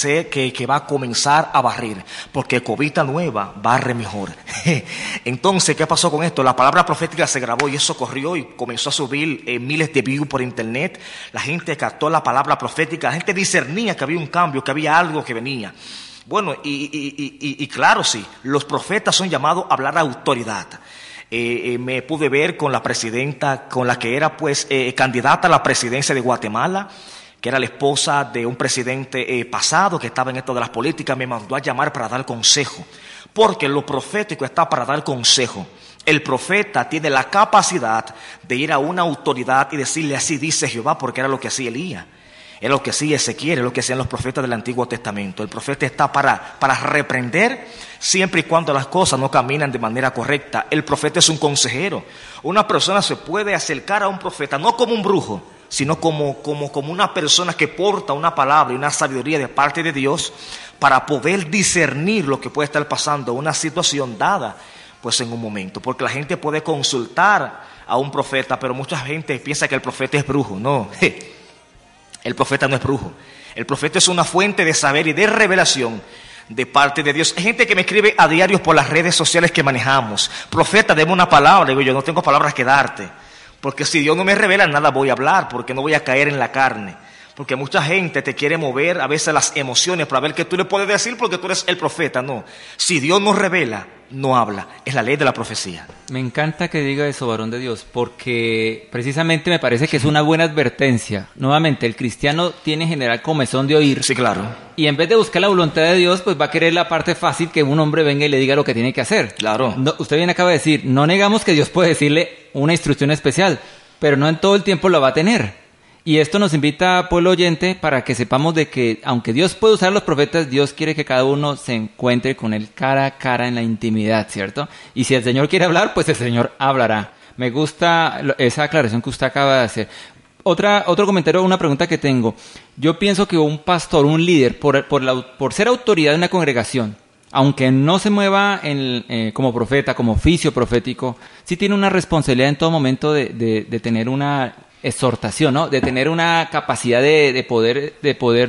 a comenzar a barrer, porque cobita nueva barre mejor. Entonces, ¿qué pasó con esto? La palabra profética se grabó y eso corrió y comenzó a subir miles de views por internet. La gente captó la palabra profética, la gente discernía que había un cambio, que había algo que venía. Bueno, y claro, sí, los profetas son llamados a hablar a autoridad. Me pude ver con la presidenta, con la que era pues candidata a la presidencia de Guatemala, que era la esposa de un presidente pasado que estaba en esto de las políticas. Me mandó a llamar para dar consejo, porque lo profético está para dar consejo. El profeta tiene la capacidad de ir a una autoridad y decirle así dice Jehová, porque era lo que hacía Elías. Es lo que sí Ezequiel, es lo que hacían los profetas del Antiguo Testamento. El profeta está para reprender siempre y cuando las cosas no caminan de manera correcta. El profeta es un consejero. Una persona se puede acercar a un profeta no como un brujo, sino como una persona que porta una palabra y una sabiduría de parte de Dios para poder discernir lo que puede estar pasando, una situación dada pues en un momento. Porque la gente puede consultar a un profeta, pero mucha gente piensa que el profeta es brujo. No, el profeta no es brujo. El profeta es una fuente de saber y de revelación de parte de Dios. Hay gente que me escribe a diario por las redes sociales que manejamos. Profeta, deme una palabra. Digo, yo no tengo palabras que darte. Porque si Dios no me revela, nada voy a hablar, porque no voy a caer en la carne. Porque mucha gente te quiere mover a veces las emociones para ver qué tú le puedes decir porque tú eres el profeta. No, si Dios no revela, no habla. Es la ley de la profecía. Me encanta que diga eso, varón de Dios, porque precisamente me parece que es una buena advertencia. Nuevamente, el cristiano tiene en general comezón de oír. Sí, claro. Y en vez de buscar la voluntad de Dios, pues va a querer la parte fácil que un hombre venga y le diga lo que tiene que hacer. Claro. No, usted bien acaba de decir, no negamos que Dios puede decirle una instrucción especial, pero no en todo el tiempo la va a tener. Y esto nos invita, pueblo oyente, para que sepamos de que, aunque Dios puede usar a los profetas, Dios quiere que cada uno se encuentre con él cara a cara en la intimidad, ¿cierto? Y si el Señor quiere hablar, pues el Señor hablará. Me gusta esa aclaración que usted acaba de hacer. Otro comentario, una pregunta que tengo. Yo pienso que un pastor, un líder, por ser autoridad de una congregación, aunque no se mueva como profeta, como oficio profético, sí tiene una responsabilidad en todo momento de tener una exhortación, ¿no? De tener una capacidad de poder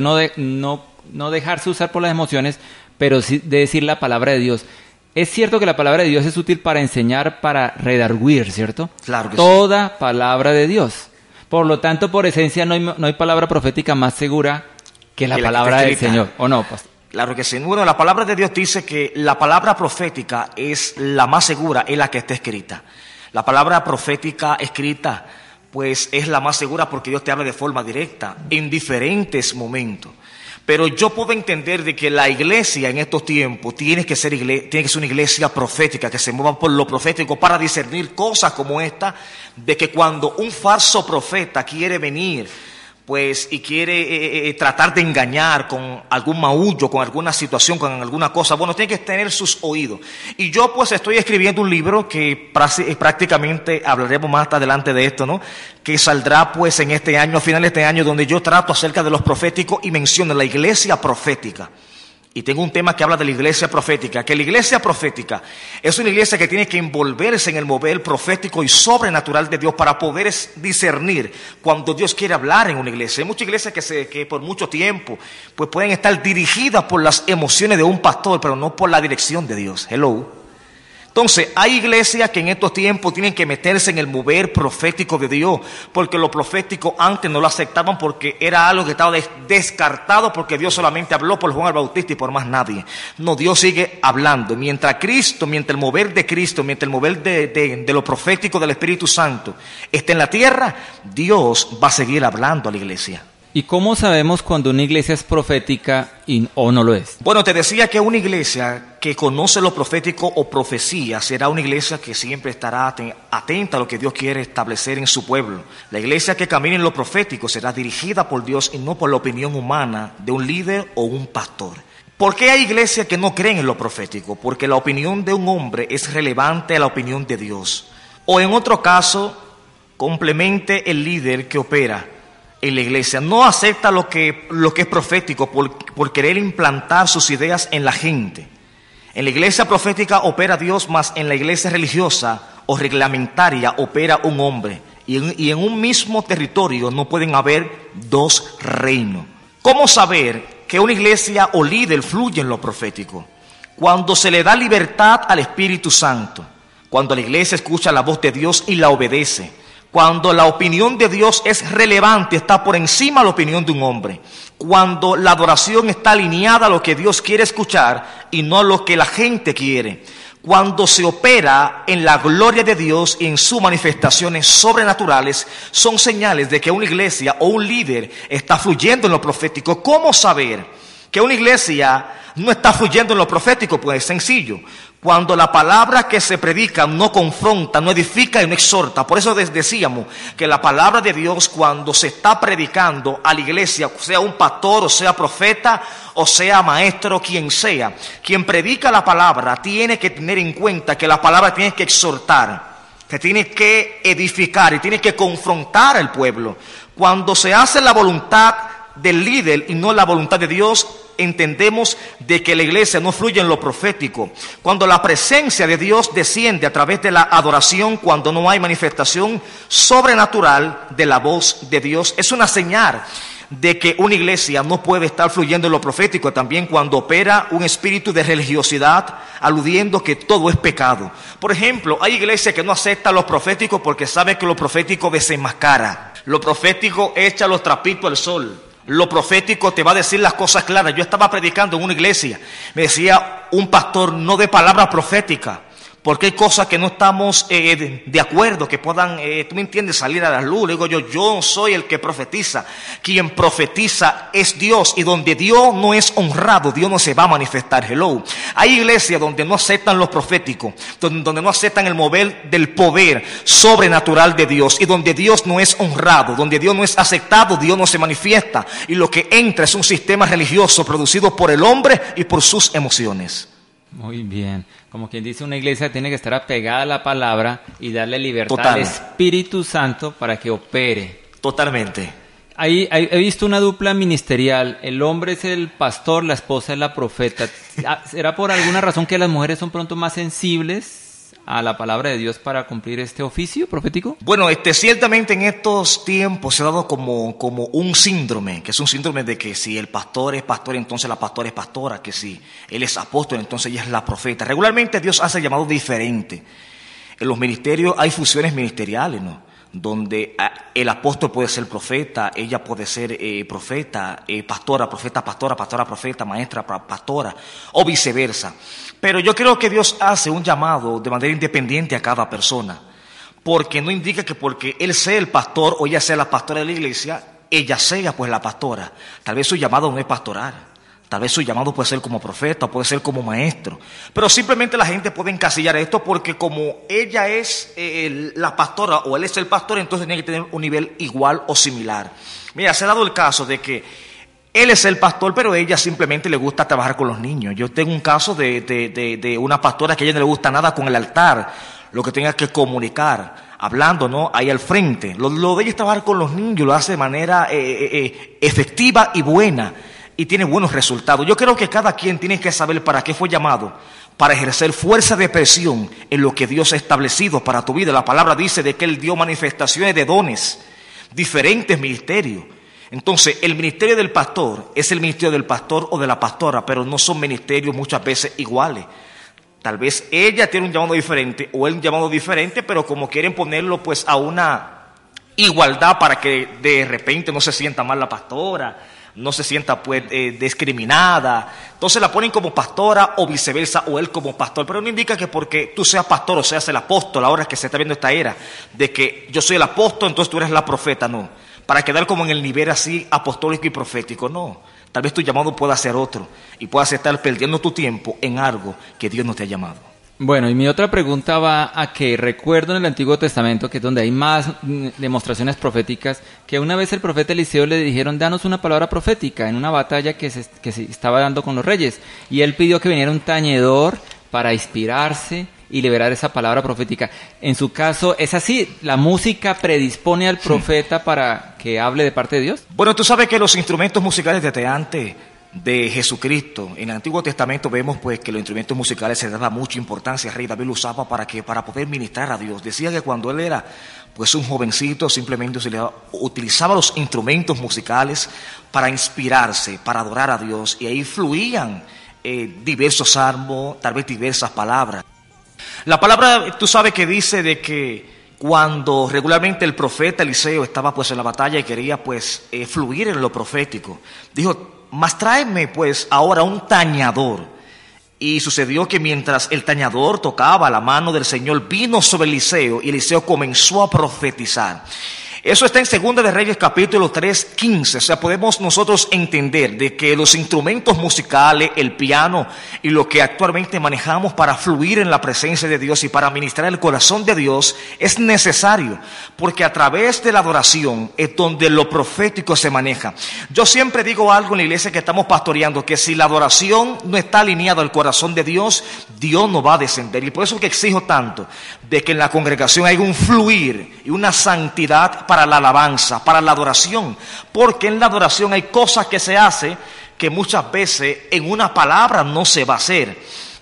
no dejarse usar por las emociones, pero sí de decir la palabra de Dios. Es cierto que la palabra de Dios es útil para enseñar, para redarguir, ¿cierto? Claro que Toda sí. Palabra de Dios. Por lo tanto, por esencia, no hay palabra profética más segura que la palabra del Señor, ¿o no, pastor? Claro que sí. Bueno, la palabra de Dios dice que la palabra profética es la más segura, es la que está escrita. La palabra profética escrita pues es la más segura porque Dios te habla de forma directa en diferentes momentos. Pero yo puedo entender de que la iglesia en estos tiempos tiene que ser una iglesia profética, que se mueva por lo profético para discernir cosas como esta, de que cuando un falso profeta quiere venir pues y quiere tratar de engañar con algún maullo, con alguna situación, con alguna cosa, bueno, tiene que tener sus oídos. Y yo pues estoy escribiendo un libro que prácticamente hablaremos más adelante de esto, ¿no? Que saldrá pues en este año, a finales de este año, donde yo trato acerca de los proféticos y menciono la iglesia profética. Y tengo un tema que habla de la iglesia profética, que la iglesia profética es una iglesia que tiene que envolverse en el mover profético y sobrenatural de Dios para poder discernir cuando Dios quiere hablar en una iglesia. Hay muchas iglesias que por mucho tiempo pues pueden estar dirigidas por las emociones de un pastor, pero no por la dirección de Dios. Hello. Entonces, hay iglesias que en estos tiempos tienen que meterse en el mover profético de Dios, porque lo profético antes no lo aceptaban porque era algo que estaba descartado, porque Dios solamente habló por Juan el Bautista y por más nadie. No, Dios sigue hablando. Mientras el mover de Cristo, mientras el mover de lo profético del Espíritu Santo esté en la tierra, Dios va a seguir hablando a la iglesia. ¿Y cómo sabemos cuando una iglesia es profética o no lo es? Bueno, te decía que una iglesia que conoce lo profético o profecía será una iglesia que siempre estará atenta a lo que Dios quiere establecer en su pueblo. La iglesia que camine en lo profético será dirigida por Dios y no por la opinión humana de un líder o un pastor. ¿Por qué hay iglesias que no creen en lo profético? Porque la opinión de un hombre es relevante a la opinión de Dios. O en otro caso, complemente el líder que opera en la iglesia no acepta lo que es profético por querer implantar sus ideas en la gente. En la iglesia profética opera Dios, más en la iglesia religiosa o reglamentaria opera un hombre. Y en un mismo territorio no pueden haber dos reinos. ¿Cómo saber que una iglesia o líder fluye en lo profético? Cuando se le da libertad al Espíritu Santo, cuando la iglesia escucha la voz de Dios y la obedece, cuando la opinión de Dios es relevante, está por encima de la opinión de un hombre. Cuando la adoración está alineada a lo que Dios quiere escuchar y no a lo que la gente quiere. Cuando se opera en la gloria de Dios y en sus manifestaciones sobrenaturales, son señales de que una iglesia o un líder está fluyendo en lo profético. ¿Cómo saber que una iglesia no está fluyendo en lo profético? Pues es sencillo. Cuando la palabra que se predica no confronta, no edifica y no exhorta. Por eso decíamos que la palabra de Dios, cuando se está predicando a la iglesia, sea un pastor o sea profeta o sea maestro, quien sea, quien predica la palabra tiene que tener en cuenta que la palabra tiene que exhortar, que tiene que edificar y tiene que confrontar al pueblo. Cuando se hace la voluntad del líder y no la voluntad de Dios, entendemos de que la iglesia no fluye en lo profético. Cuando la presencia de Dios desciende a través de la adoración, cuando no hay manifestación sobrenatural de la voz de Dios, es una señal de que una iglesia no puede estar fluyendo en lo profético. También cuando opera un espíritu de religiosidad, aludiendo que todo es pecado. Por ejemplo, hay iglesias que no aceptan lo profético porque saben que lo profético desenmascara. Lo profético echa los trapitos al sol. Lo profético te va a decir las cosas claras. Yo estaba predicando en una iglesia, me decía un pastor, no de palabra profética, porque hay cosas que no estamos de acuerdo, que puedan, tú me entiendes, salir a la luz. Le digo yo soy el que profetiza. Quien profetiza es Dios, y donde Dios no es honrado, Dios no se va a manifestar. Hello. Hay iglesias donde no aceptan lo profético, donde no aceptan el mover del poder sobrenatural de Dios, y donde Dios no es honrado, donde Dios no es aceptado, Dios no se manifiesta, y lo que entra es un sistema religioso producido por el hombre y por sus emociones. Muy bien. Como quien dice, una iglesia tiene que estar apegada a la palabra y darle libertad Total. al Espíritu Santo para que opere. Totalmente. Ahí he visto una dupla ministerial. El hombre es el pastor, la esposa es la profeta. ¿Será por alguna razón que las mujeres son pronto más sensibles a la palabra de Dios para cumplir este oficio profético? Bueno, ciertamente en estos tiempos se ha dado como un síndrome, que es un síndrome de que si el pastor es pastor, entonces la pastora es pastora, que si él es apóstol, entonces ella es la profeta. Regularmente Dios hace el llamado diferente. En los ministerios hay funciones ministeriales, ¿no? Donde el apóstol puede ser profeta, ella puede ser profeta, pastora, profeta, pastora, pastora, profeta, maestra, pastora, o viceversa. Pero yo creo que Dios hace un llamado de manera independiente a cada persona, porque no indica que porque él sea el pastor o ella sea la pastora de la iglesia, ella sea pues la pastora. Tal vez su llamado no es pastoral, tal vez su llamado puede ser como profeta, puede ser como maestro, pero simplemente la gente puede encasillar esto porque como ella es la pastora o él es el pastor, entonces tiene que tener un nivel igual o similar. Mira, se ha dado el caso de que él es el pastor, pero ella simplemente le gusta trabajar con los niños. Yo tengo un caso de una pastora que a ella no le gusta nada con el altar, lo que tenga que comunicar, hablando, ¿no? Ahí al frente. Lo de ella es trabajar con los niños, lo hace de manera efectiva y buena, y tiene buenos resultados. Yo creo que cada quien tiene que saber para qué fue llamado, para ejercer fuerza de presión en lo que Dios ha establecido para tu vida. La palabra dice de que Él dio manifestaciones de dones, diferentes ministerios. Entonces, el ministerio del pastor es el ministerio del pastor o de la pastora, pero no son ministerios muchas veces iguales. Tal vez ella tiene un llamado diferente o él un llamado diferente, pero como quieren ponerlo pues a una igualdad para que de repente no se sienta mal la pastora, no se sienta pues discriminada. Entonces la ponen como pastora o viceversa, o él como pastor. Pero no indica que porque tú seas pastor o seas el apóstol, ahora que se está viendo esta era, de que yo soy el apóstol, entonces tú eres la profeta, no. Para quedar como en el nivel así apostólico y profético, no. Tal vez tu llamado pueda ser otro y puedas estar perdiendo tu tiempo en algo que Dios no te ha llamado. Bueno, y mi otra pregunta va a que recuerdo en el Antiguo Testamento, que es donde hay más demostraciones proféticas, que una vez el profeta Eliseo le dijeron, danos una palabra profética en una batalla que se estaba dando con los reyes. Y él pidió que viniera un tañedor para inspirarse y liberar esa palabra profética. En su caso, ¿es así? ¿La música predispone al profeta para que hable de parte de Dios? Bueno, tú sabes que los instrumentos musicales desde antes de Jesucristo, en el Antiguo Testamento vemos pues que los instrumentos musicales se daba mucha importancia. El rey David lo usaba para poder ministrar a Dios. Decía que cuando él era pues un jovencito, simplemente utilizaba los instrumentos musicales para inspirarse, para adorar a Dios, y ahí fluían diversos salmos, tal vez diversas palabras. La palabra, tú sabes que dice de que cuando regularmente el profeta Eliseo estaba pues en la batalla y quería pues fluir en lo profético, dijo, mas tráeme pues ahora un tañador. Y sucedió que mientras el tañador tocaba, la mano del Señor vino sobre Eliseo y Eliseo comenzó a profetizar. Eso está en 2 de Reyes capítulo 3, 15. O sea, podemos nosotros entender de que los instrumentos musicales, el piano y lo que actualmente manejamos para fluir en la presencia de Dios y para ministrar el corazón de Dios es necesario, porque a través de la adoración es donde lo profético se maneja. Yo siempre digo algo en la iglesia que estamos pastoreando, que si la adoración no está alineada al corazón de Dios, Dios no va a descender. Y por eso es que exijo tanto de que en la congregación haya un fluir y una santidad para la alabanza, para la adoración, porque en la adoración hay cosas que se hacen que muchas veces en una palabra no se va a hacer.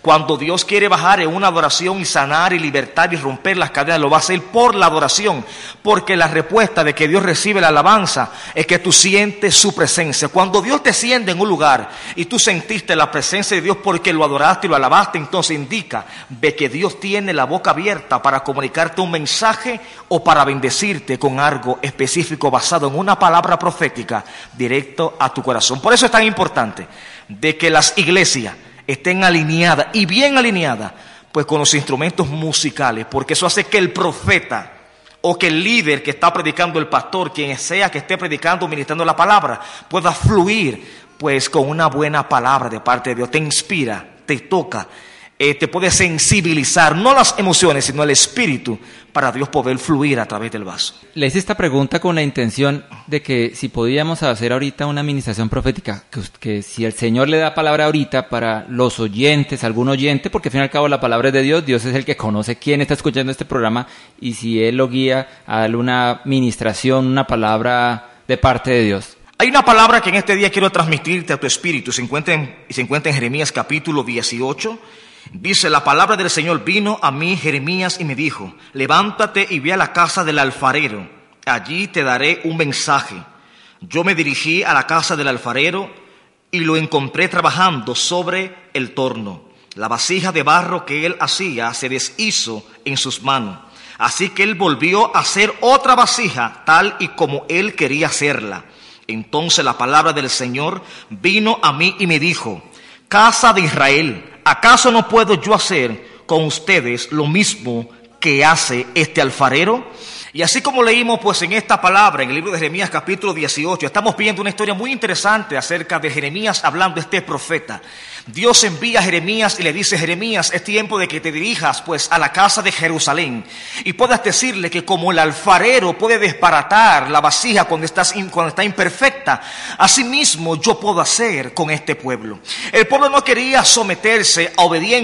Cuando Dios quiere bajar en una adoración y sanar y libertar y romper las cadenas, lo va a hacer por la adoración. Porque la respuesta de que Dios recibe la alabanza es que tú sientes su presencia. Cuando Dios te siente en un lugar y tú sentiste la presencia de Dios porque lo adoraste y lo alabaste, entonces indica de que Dios tiene la boca abierta para comunicarte un mensaje o para bendecirte con algo específico basado en una palabra profética directo a tu corazón. Por eso es tan importante de que las iglesias estén alineadas y bien alineadas pues con los instrumentos musicales, porque eso hace que el profeta o que el líder que está predicando, el pastor, quien sea que esté predicando o ministrando la palabra, pueda fluir pues con una buena palabra de parte de Dios. Te inspira, te toca, te puede sensibilizar, no las emociones, sino el espíritu, para Dios poder fluir a través del vaso. Le hice esta pregunta con la intención de que si podíamos hacer ahorita una administración profética, que si el Señor le da palabra ahorita para los oyentes, algún oyente, porque al fin y al cabo la palabra es de Dios, Dios es el que conoce quién está escuchando este programa, y si Él lo guía a darle una administración, una palabra de parte de Dios. Hay una palabra que en este día quiero transmitirte a tu espíritu, se encuentra en Jeremías capítulo 18. Dice: la palabra del Señor vino a mí, Jeremías, y me dijo: levántate y ve a la casa del alfarero, allí te daré un mensaje. Yo me dirigí a la casa del alfarero y lo encontré trabajando sobre el torno. La vasija de barro que él hacía se deshizo en sus manos, así que él volvió a hacer otra vasija tal y como él quería hacerla. Entonces la palabra del Señor vino a mí y me dijo: casa de Israel, ¿acaso no puedo yo hacer con ustedes lo mismo que hace este alfarero? Y así como leímos pues en esta palabra en el libro de Jeremías capítulo 18, estamos viendo una historia muy interesante acerca de Jeremías hablando este profeta. Dios envía a Jeremías y le dice: Jeremías, es tiempo de que te dirijas pues a la casa de Jerusalén y puedas decirle que como el alfarero puede desbaratar la vasija cuando está imperfecta, asimismo yo puedo hacer con este pueblo. El pueblo no quería someterse a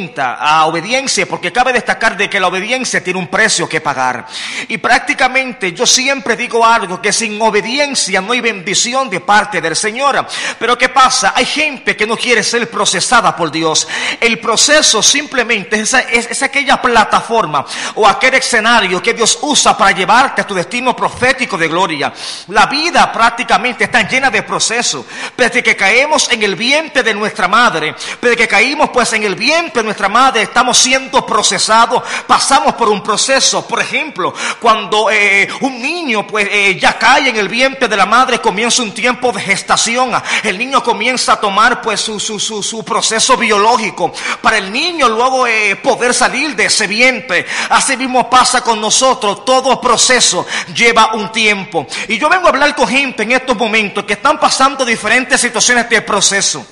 obediencia, porque cabe destacar de que la obediencia tiene un precio que pagar. Y prácticamente yo siempre digo algo, que sin obediencia no hay bendición de parte del Señor. Pero ¿qué pasa? Hay gente que no quiere ser procesada por Dios. El proceso simplemente es aquella plataforma o aquel escenario que Dios usa para llevarte a tu destino profético de gloria. La vida prácticamente está llena de procesos. Desde que caemos en el vientre de nuestra madre, desde que caímos pues en el vientre de nuestra madre, estamos siendo procesados, pasamos por un proceso. Por ejemplo, cuando un niño pues ya cae en el vientre de la madre, comienza un tiempo de gestación. El niño comienza a tomar pues su proceso biológico para el niño luego poder salir de ese vientre. Así mismo pasa con nosotros, todo proceso lleva un tiempo. Y yo vengo a hablar con gente en estos momentos que están pasando diferentes situaciones de proceso.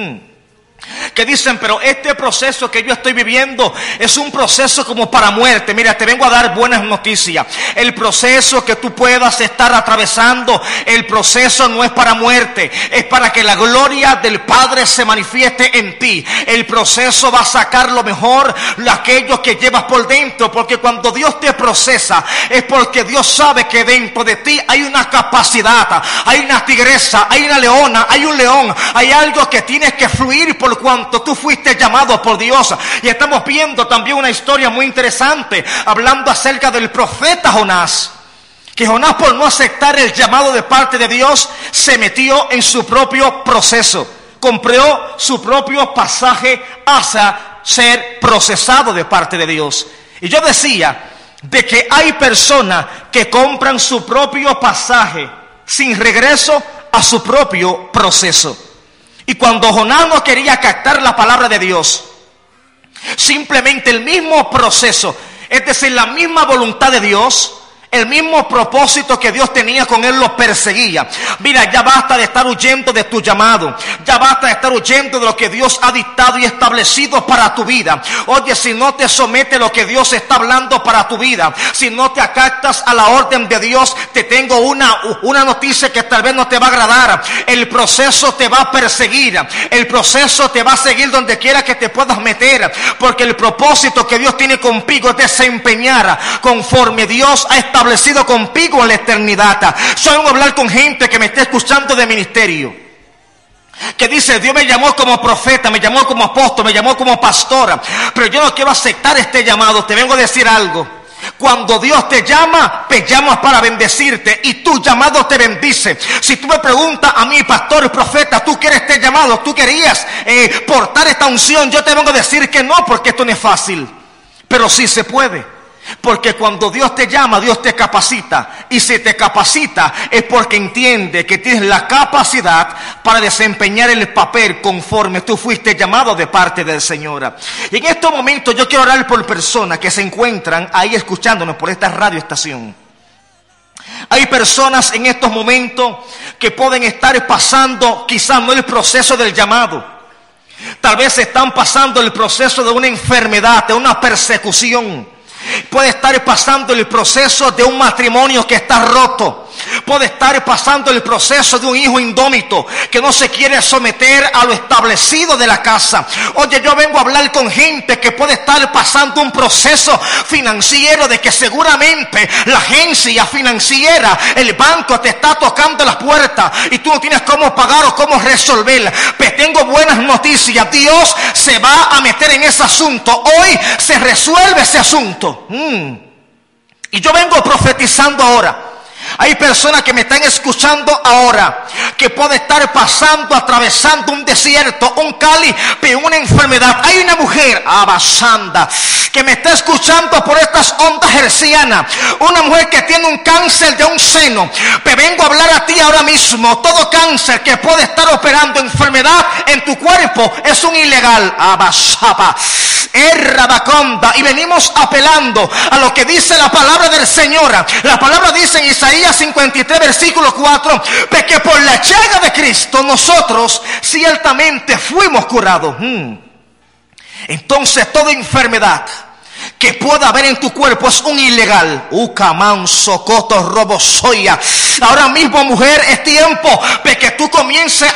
Que dicen: pero este proceso que yo estoy viviendo es un proceso como para muerte. Mira, te vengo a dar buenas noticias. El proceso que tú puedas estar atravesando, el proceso no es para muerte, es para que la gloria del Padre se manifieste en ti. El proceso va a sacar lo mejor, aquello que llevas por dentro, porque cuando Dios te procesa es porque Dios sabe que dentro de ti hay una capacidad, hay una tigresa, hay una leona, hay un león, hay algo que tienes que fluir por cuanto tú fuiste llamado por Dios. Y estamos viendo también una historia muy interesante hablando acerca del profeta Jonás, que Jonás, por no aceptar el llamado de parte de Dios, se metió en su propio proceso, compró su propio pasaje hacia ser procesado de parte de Dios. Y yo decía de que hay personas que compran su propio pasaje sin regreso a su propio proceso. Y cuando Jonás no quería captar la palabra de Dios, simplemente el mismo proceso, es decir, la misma voluntad de Dios, el mismo propósito que Dios tenía con él, lo perseguía. Mira, ya basta de estar huyendo de tu llamado. Ya basta de estar huyendo de lo que Dios ha dictado y establecido para tu vida. Oye, si no te sometes a lo que Dios está hablando para tu vida, si no te acatas a la orden de Dios, te tengo una noticia que tal vez no te va a agradar. El proceso te va a perseguir. El proceso te va a seguir donde quiera que te puedas meter. Porque el propósito que Dios tiene contigo es desempeñar conforme Dios ha establecido contigo en la eternidad. Yo vengo a hablar con gente que me está escuchando de ministerio. que dice: Dios me llamó como profeta, me llamó como apóstol, me llamó como pastora, pero yo no quiero aceptar este llamado. Te vengo a decir algo: cuando Dios te llama para bendecirte, y tu llamado te bendice. Si tú me preguntas a mí, pastor y profeta, ¿tú quieres este llamado? ¿Tú querías portar esta unción? Yo te vengo a decir que no, porque esto no es fácil, pero sí se puede. Porque cuando Dios te llama, Dios te capacita. Y si te capacita es porque entiende que tienes la capacidad para desempeñar el papel conforme tú fuiste llamado de parte del Señor. Y en estos momentos yo quiero orar por personas que se encuentran ahí escuchándonos por esta radioestación. Hay personas en estos momentos que pueden estar pasando quizás no el proceso del llamado. Tal vez están pasando el proceso de una enfermedad, de una persecución. Puede estar pasando el proceso de un matrimonio que está roto. Puede estar pasando el proceso de un hijo indómito que no se quiere someter a lo establecido de la casa. Oye, yo vengo a hablar con gente que puede estar pasando un proceso financiero de que seguramente la agencia financiera, el banco te está tocando las puertas y tú no tienes cómo pagar o cómo resolver. Pero tengo buenas noticias: Dios se va a meter en ese asunto. Hoy se resuelve ese asunto. Y yo vengo profetizando ahora. Hay personas que me están escuchando ahora que puede estar pasando, atravesando un desierto, un cáliz, pero una enfermedad. Hay una mujer, Abasanda, que me está escuchando por estas ondas hercianas. Una mujer que tiene un cáncer de un seno. Te vengo a hablar a ti ahora mismo. Todo cáncer que puede estar operando enfermedad en tu cuerpo es un ilegal. Abasapa, Errabaconda. Y venimos apelando a lo que dice la palabra del Señor. La palabra dice en Isaías 53, versículo 4, que por la llaga de Cristo nosotros ciertamente fuimos curados. Entonces toda enfermedad que pueda haber en tu cuerpo es un ilegal. Ucaman, socoto, robo, soya. Ahora mismo, mujer, es tiempo de que tú comiences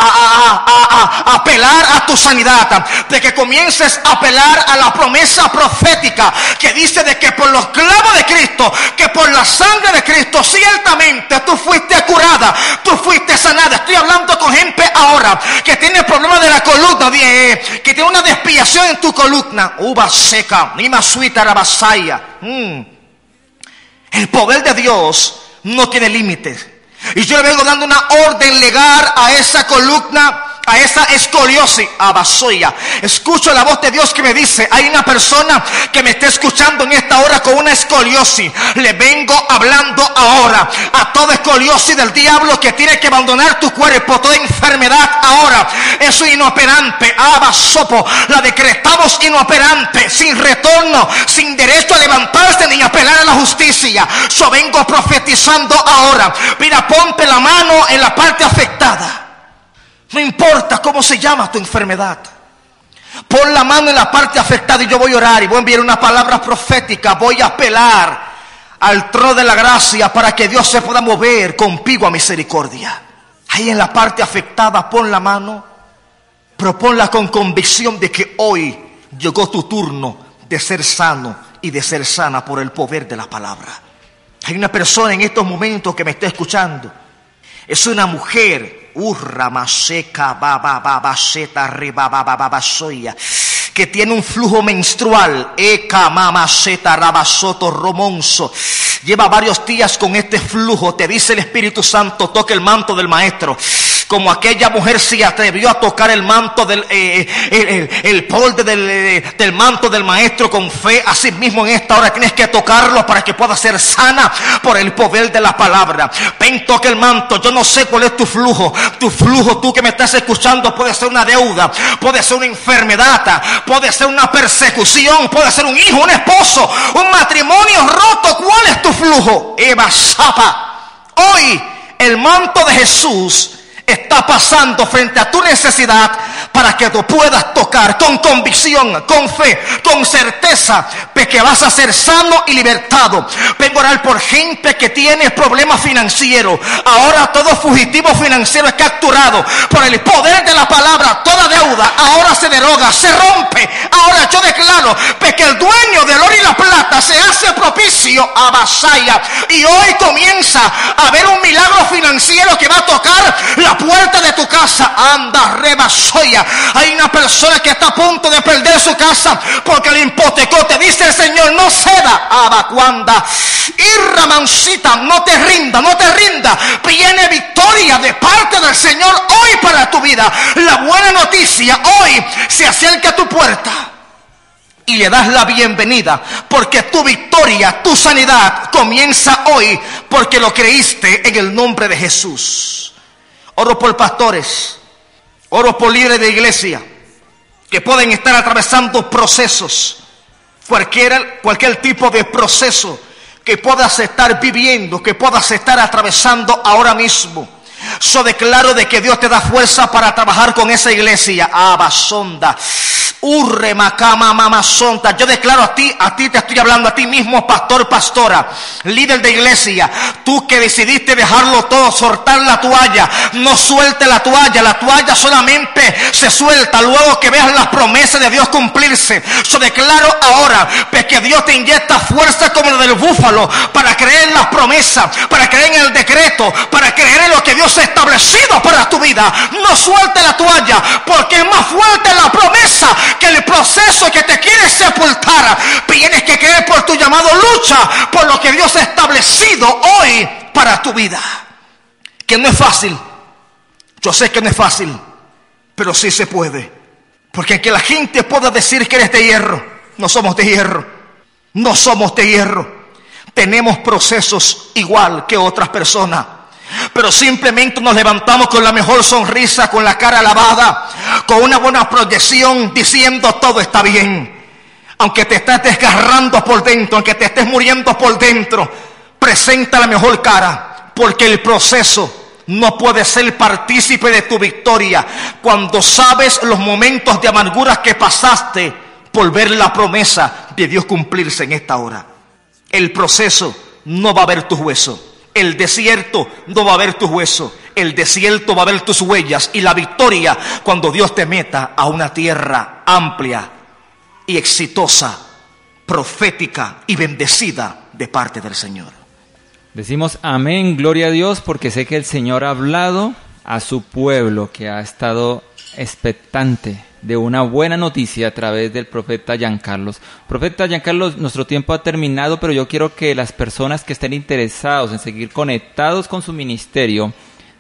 a apelar a tu sanidad, de que comiences a apelar a la promesa profética que dice de que por los clavos de Cristo, que por la sangre de Cristo, ciertamente tú fuiste curada, tú fuiste sanada. Estoy hablando con gente ahora que tiene problemas de la columna, que tiene una desviación en tu columna. Uva seca, ni más suita rabasaya. El poder de Dios no tiene límites. Y yo le vengo dando una orden legal a esa columna, a esa escoliosis, a Basoya. Escucho la voz de Dios que me dice: hay una persona que me está escuchando en esta hora con una escoliosis. Le vengo hablando ahora a toda escoliosis del diablo que tiene que abandonar tu cuerpo, toda enfermedad ahora es inoperante. Abasopo, la decretamos inoperante, sin retorno, sin derecho a levantarse ni apelar a la justicia. Yo vengo profetizando ahora. Mira, ponte la mano en la parte afectada. No importa cómo se llama tu enfermedad. Pon la mano en la parte afectada y yo voy a orar y voy a enviar una palabra profética. Voy a apelar al trono de la gracia para que Dios se pueda mover contigo a misericordia. Ahí en la parte afectada pon la mano, pero ponla con convicción de que hoy llegó tu turno de ser sano y de ser sana por el poder de la palabra. Hay una persona en estos momentos que me está escuchando. Es una mujer, que tiene un flujo menstrual, lleva varios días con este flujo. Te dice el Espíritu Santo: toque el manto del maestro. Como aquella mujer se atrevió a tocar el manto el borde del manto del maestro con fe, así mismo en esta hora tienes que tocarlo para que pueda ser sana por el poder de la palabra. Ven, toca el manto. Yo no sé cuál es tu flujo. Tu flujo, tú que me estás escuchando, puede ser una deuda, puede ser una enfermedad, puede ser una persecución, puede ser un hijo, un esposo, un matrimonio roto. ¿Cuál es tu flujo? Eva Zapa. Hoy el manto de Jesús está pasando frente a tu necesidad para que tú puedas tocar con convicción, con fe, con certeza de que vas a ser sano y libertado. Vengo a orar por gente que tiene problemas financieros. Ahora todo fugitivo financiero es capturado por el poder de la palabra. Toda deuda ahora se deroga, se rompe. Ahora yo declaro que el dueño del oro y la plata puerta se hace propicio a Basaya. Y hoy comienza a haber un milagro financiero que va a tocar la puerta de tu casa. Anda, rebasoya. Hay una persona que está a punto de perder su casa porque le hipotecó. Te dice el Señor, no ceda, abacuanda. Y Ramancita, no te rinda, no te rinda. Viene victoria de parte del Señor hoy para tu vida. La buena noticia hoy se acerca a tu puerta y le das la bienvenida, porque tu victoria, tu sanidad comienza hoy, porque lo creíste en el nombre de Jesús. Oro por pastores, oro por líderes de iglesia que pueden estar atravesando procesos, cualquier tipo de proceso que puedas estar viviendo, que puedas estar atravesando ahora mismo. Yo declaro de que Dios te da fuerza para trabajar con esa iglesia. Abasonda. Urre macama mamazonta. Yo declaro a ti te estoy hablando a ti mismo, pastor, pastora, líder de iglesia. Tú que decidiste dejarlo todo, soltar la toalla. No suelte la toalla solamente se suelta luego que veas las promesas de Dios cumplirse. Yo declaro ahora que Dios te inyecta fuerza como la del búfalo para creer en las promesas, para creer en el decreto, para creer en lo que Dios ha establecido para tu vida. No suelte la toalla, porque es más fuerte la promesa que el proceso que te quiere sepultar. Tienes que creer por tu llamado, lucha por lo que Dios ha establecido hoy para tu vida. Que no es fácil, yo sé que no es fácil, pero sí se puede. Porque aunque la gente pueda decir que eres de hierro, no somos de hierro, no somos de hierro. Tenemos procesos igual que otras personas, pero simplemente nos levantamos con la mejor sonrisa, con la cara lavada, con una buena proyección, diciendo todo está bien. Aunque te estés desgarrando por dentro, aunque te estés muriendo por dentro, presenta la mejor cara, porque el proceso no puede ser partícipe de tu victoria cuando sabes los momentos de amarguras que pasaste por ver la promesa de Dios cumplirse en esta hora. El proceso no va a ver tus huesos. El desierto no va a ver tus huesos. El desierto va a ver tus huellas. Y la victoria cuando Dios te meta a una tierra amplia y exitosa, profética y bendecida de parte del Señor. Decimos amén, gloria a Dios, porque sé que el Señor ha hablado a su pueblo que ha estado expectante de una buena noticia a través del profeta Giancarlos. Profeta Giancarlos, nuestro tiempo ha terminado, pero yo quiero que las personas que estén interesados en seguir conectados con su ministerio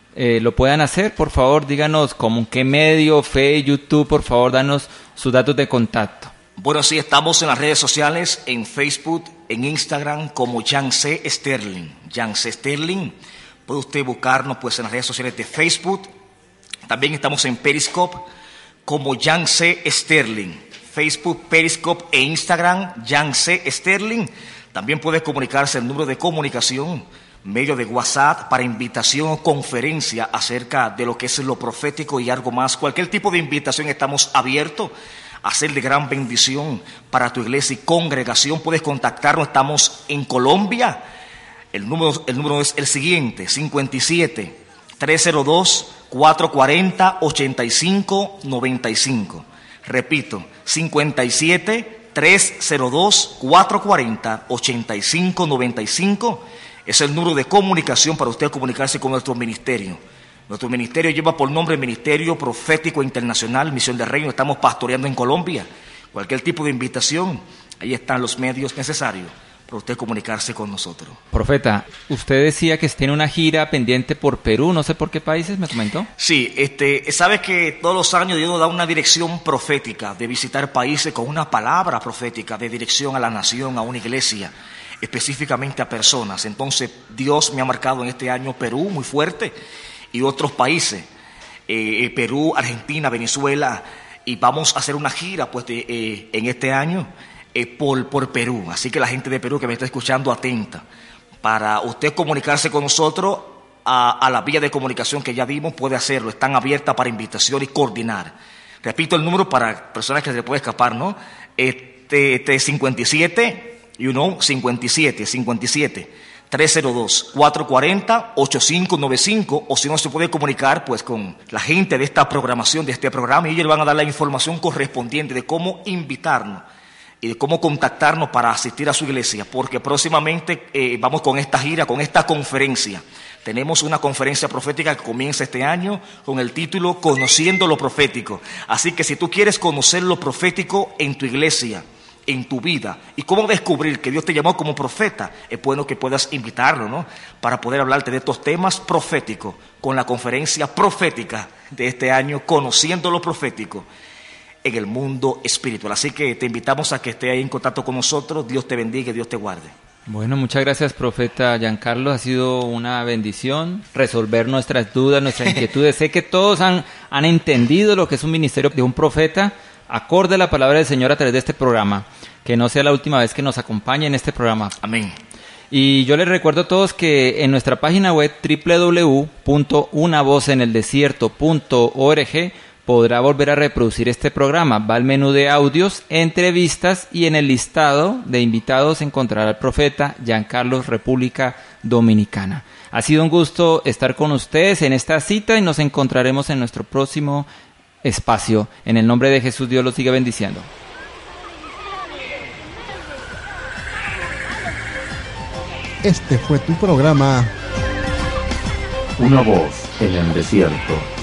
lo puedan hacer. Por favor, díganos como qué medio, YouTube, por favor, danos sus datos de contacto. Bueno, sí, estamos en las redes sociales, en Facebook, en Instagram, como Jan C. Sterling. Jan C. Sterling. Puede usted buscarnos pues en las redes sociales de Facebook. También estamos en Periscope, como Jan C. Sterling. Facebook, Periscope e Instagram, Jan C. Sterling. También puede comunicarse el número de comunicación, medio de WhatsApp, para invitación o conferencia acerca de lo que es lo profético y algo más. Cualquier tipo de invitación estamos abiertos a ser de gran bendición para tu iglesia y congregación. Puedes contactarnos, estamos en Colombia. El número es el siguiente: 57-302-440-8595. Repito, 57-302-440-8595. Es el número de comunicación para usted comunicarse con nuestro ministerio. Nuestro ministerio lleva por nombre Ministerio Profético Internacional, Misión de Reino. Estamos pastoreando en Colombia. Cualquier tipo de invitación, ahí están los medios necesarios para usted comunicarse con nosotros. Profeta, usted decía que tiene una gira pendiente por Perú, no sé por qué países, ¿me comentó? Sí, sabe que todos los años Dios nos da una dirección profética de visitar países con una palabra profética de dirección a la nación, a una iglesia, específicamente a personas. Entonces Dios me ha marcado en este año Perú muy fuerte y otros países, Perú, Argentina, Venezuela, y vamos a hacer una gira pues en este año por Perú. Así que la gente de Perú que me está escuchando, atenta, para usted comunicarse con nosotros a la vía de comunicación que ya dimos, puede hacerlo, están abiertas para invitación y coordinar. Repito el número para personas que se les puede escapar, ¿no? 57 302-440-8595, o si no se puede comunicar pues con la gente de esta programación, de este programa, y ellos le van a dar la información correspondiente de cómo invitarnos y de cómo contactarnos para asistir a su iglesia, porque próximamente vamos con esta gira, con esta conferencia. Tenemos una conferencia profética que comienza este año con el título Conociendo lo Profético. Así que si tú quieres conocer lo profético en tu iglesia, en tu vida, y cómo descubrir que Dios te llamó como profeta, es bueno que puedas invitarlo, ¿no? Para poder hablarte de estos temas proféticos con la conferencia profética de este año, Conociendo lo Profético en el mundo espiritual. Así que te invitamos a que estés ahí en contacto con nosotros. Dios te bendiga y Dios te guarde. Bueno, muchas gracias, profeta Giancarlo. Ha sido una bendición resolver nuestras dudas, nuestras inquietudes. Sé que todos han entendido lo que es un ministerio de un profeta, acorde a la palabra del Señor a través de este programa. Que no sea la última vez que nos acompañe en este programa. Amén. Y yo les recuerdo a todos que en nuestra página web www.unavozeneldesierto.org podrá volver a reproducir este programa. Va al menú de audios, entrevistas, y en el listado de invitados encontrará al profeta Giancarlo, República Dominicana. Ha sido un gusto estar con ustedes en esta cita y nos encontraremos en nuestro próximo espacio. En el nombre de Jesús, Dios los siga bendiciendo. Este fue tu programa Una voz en el desierto.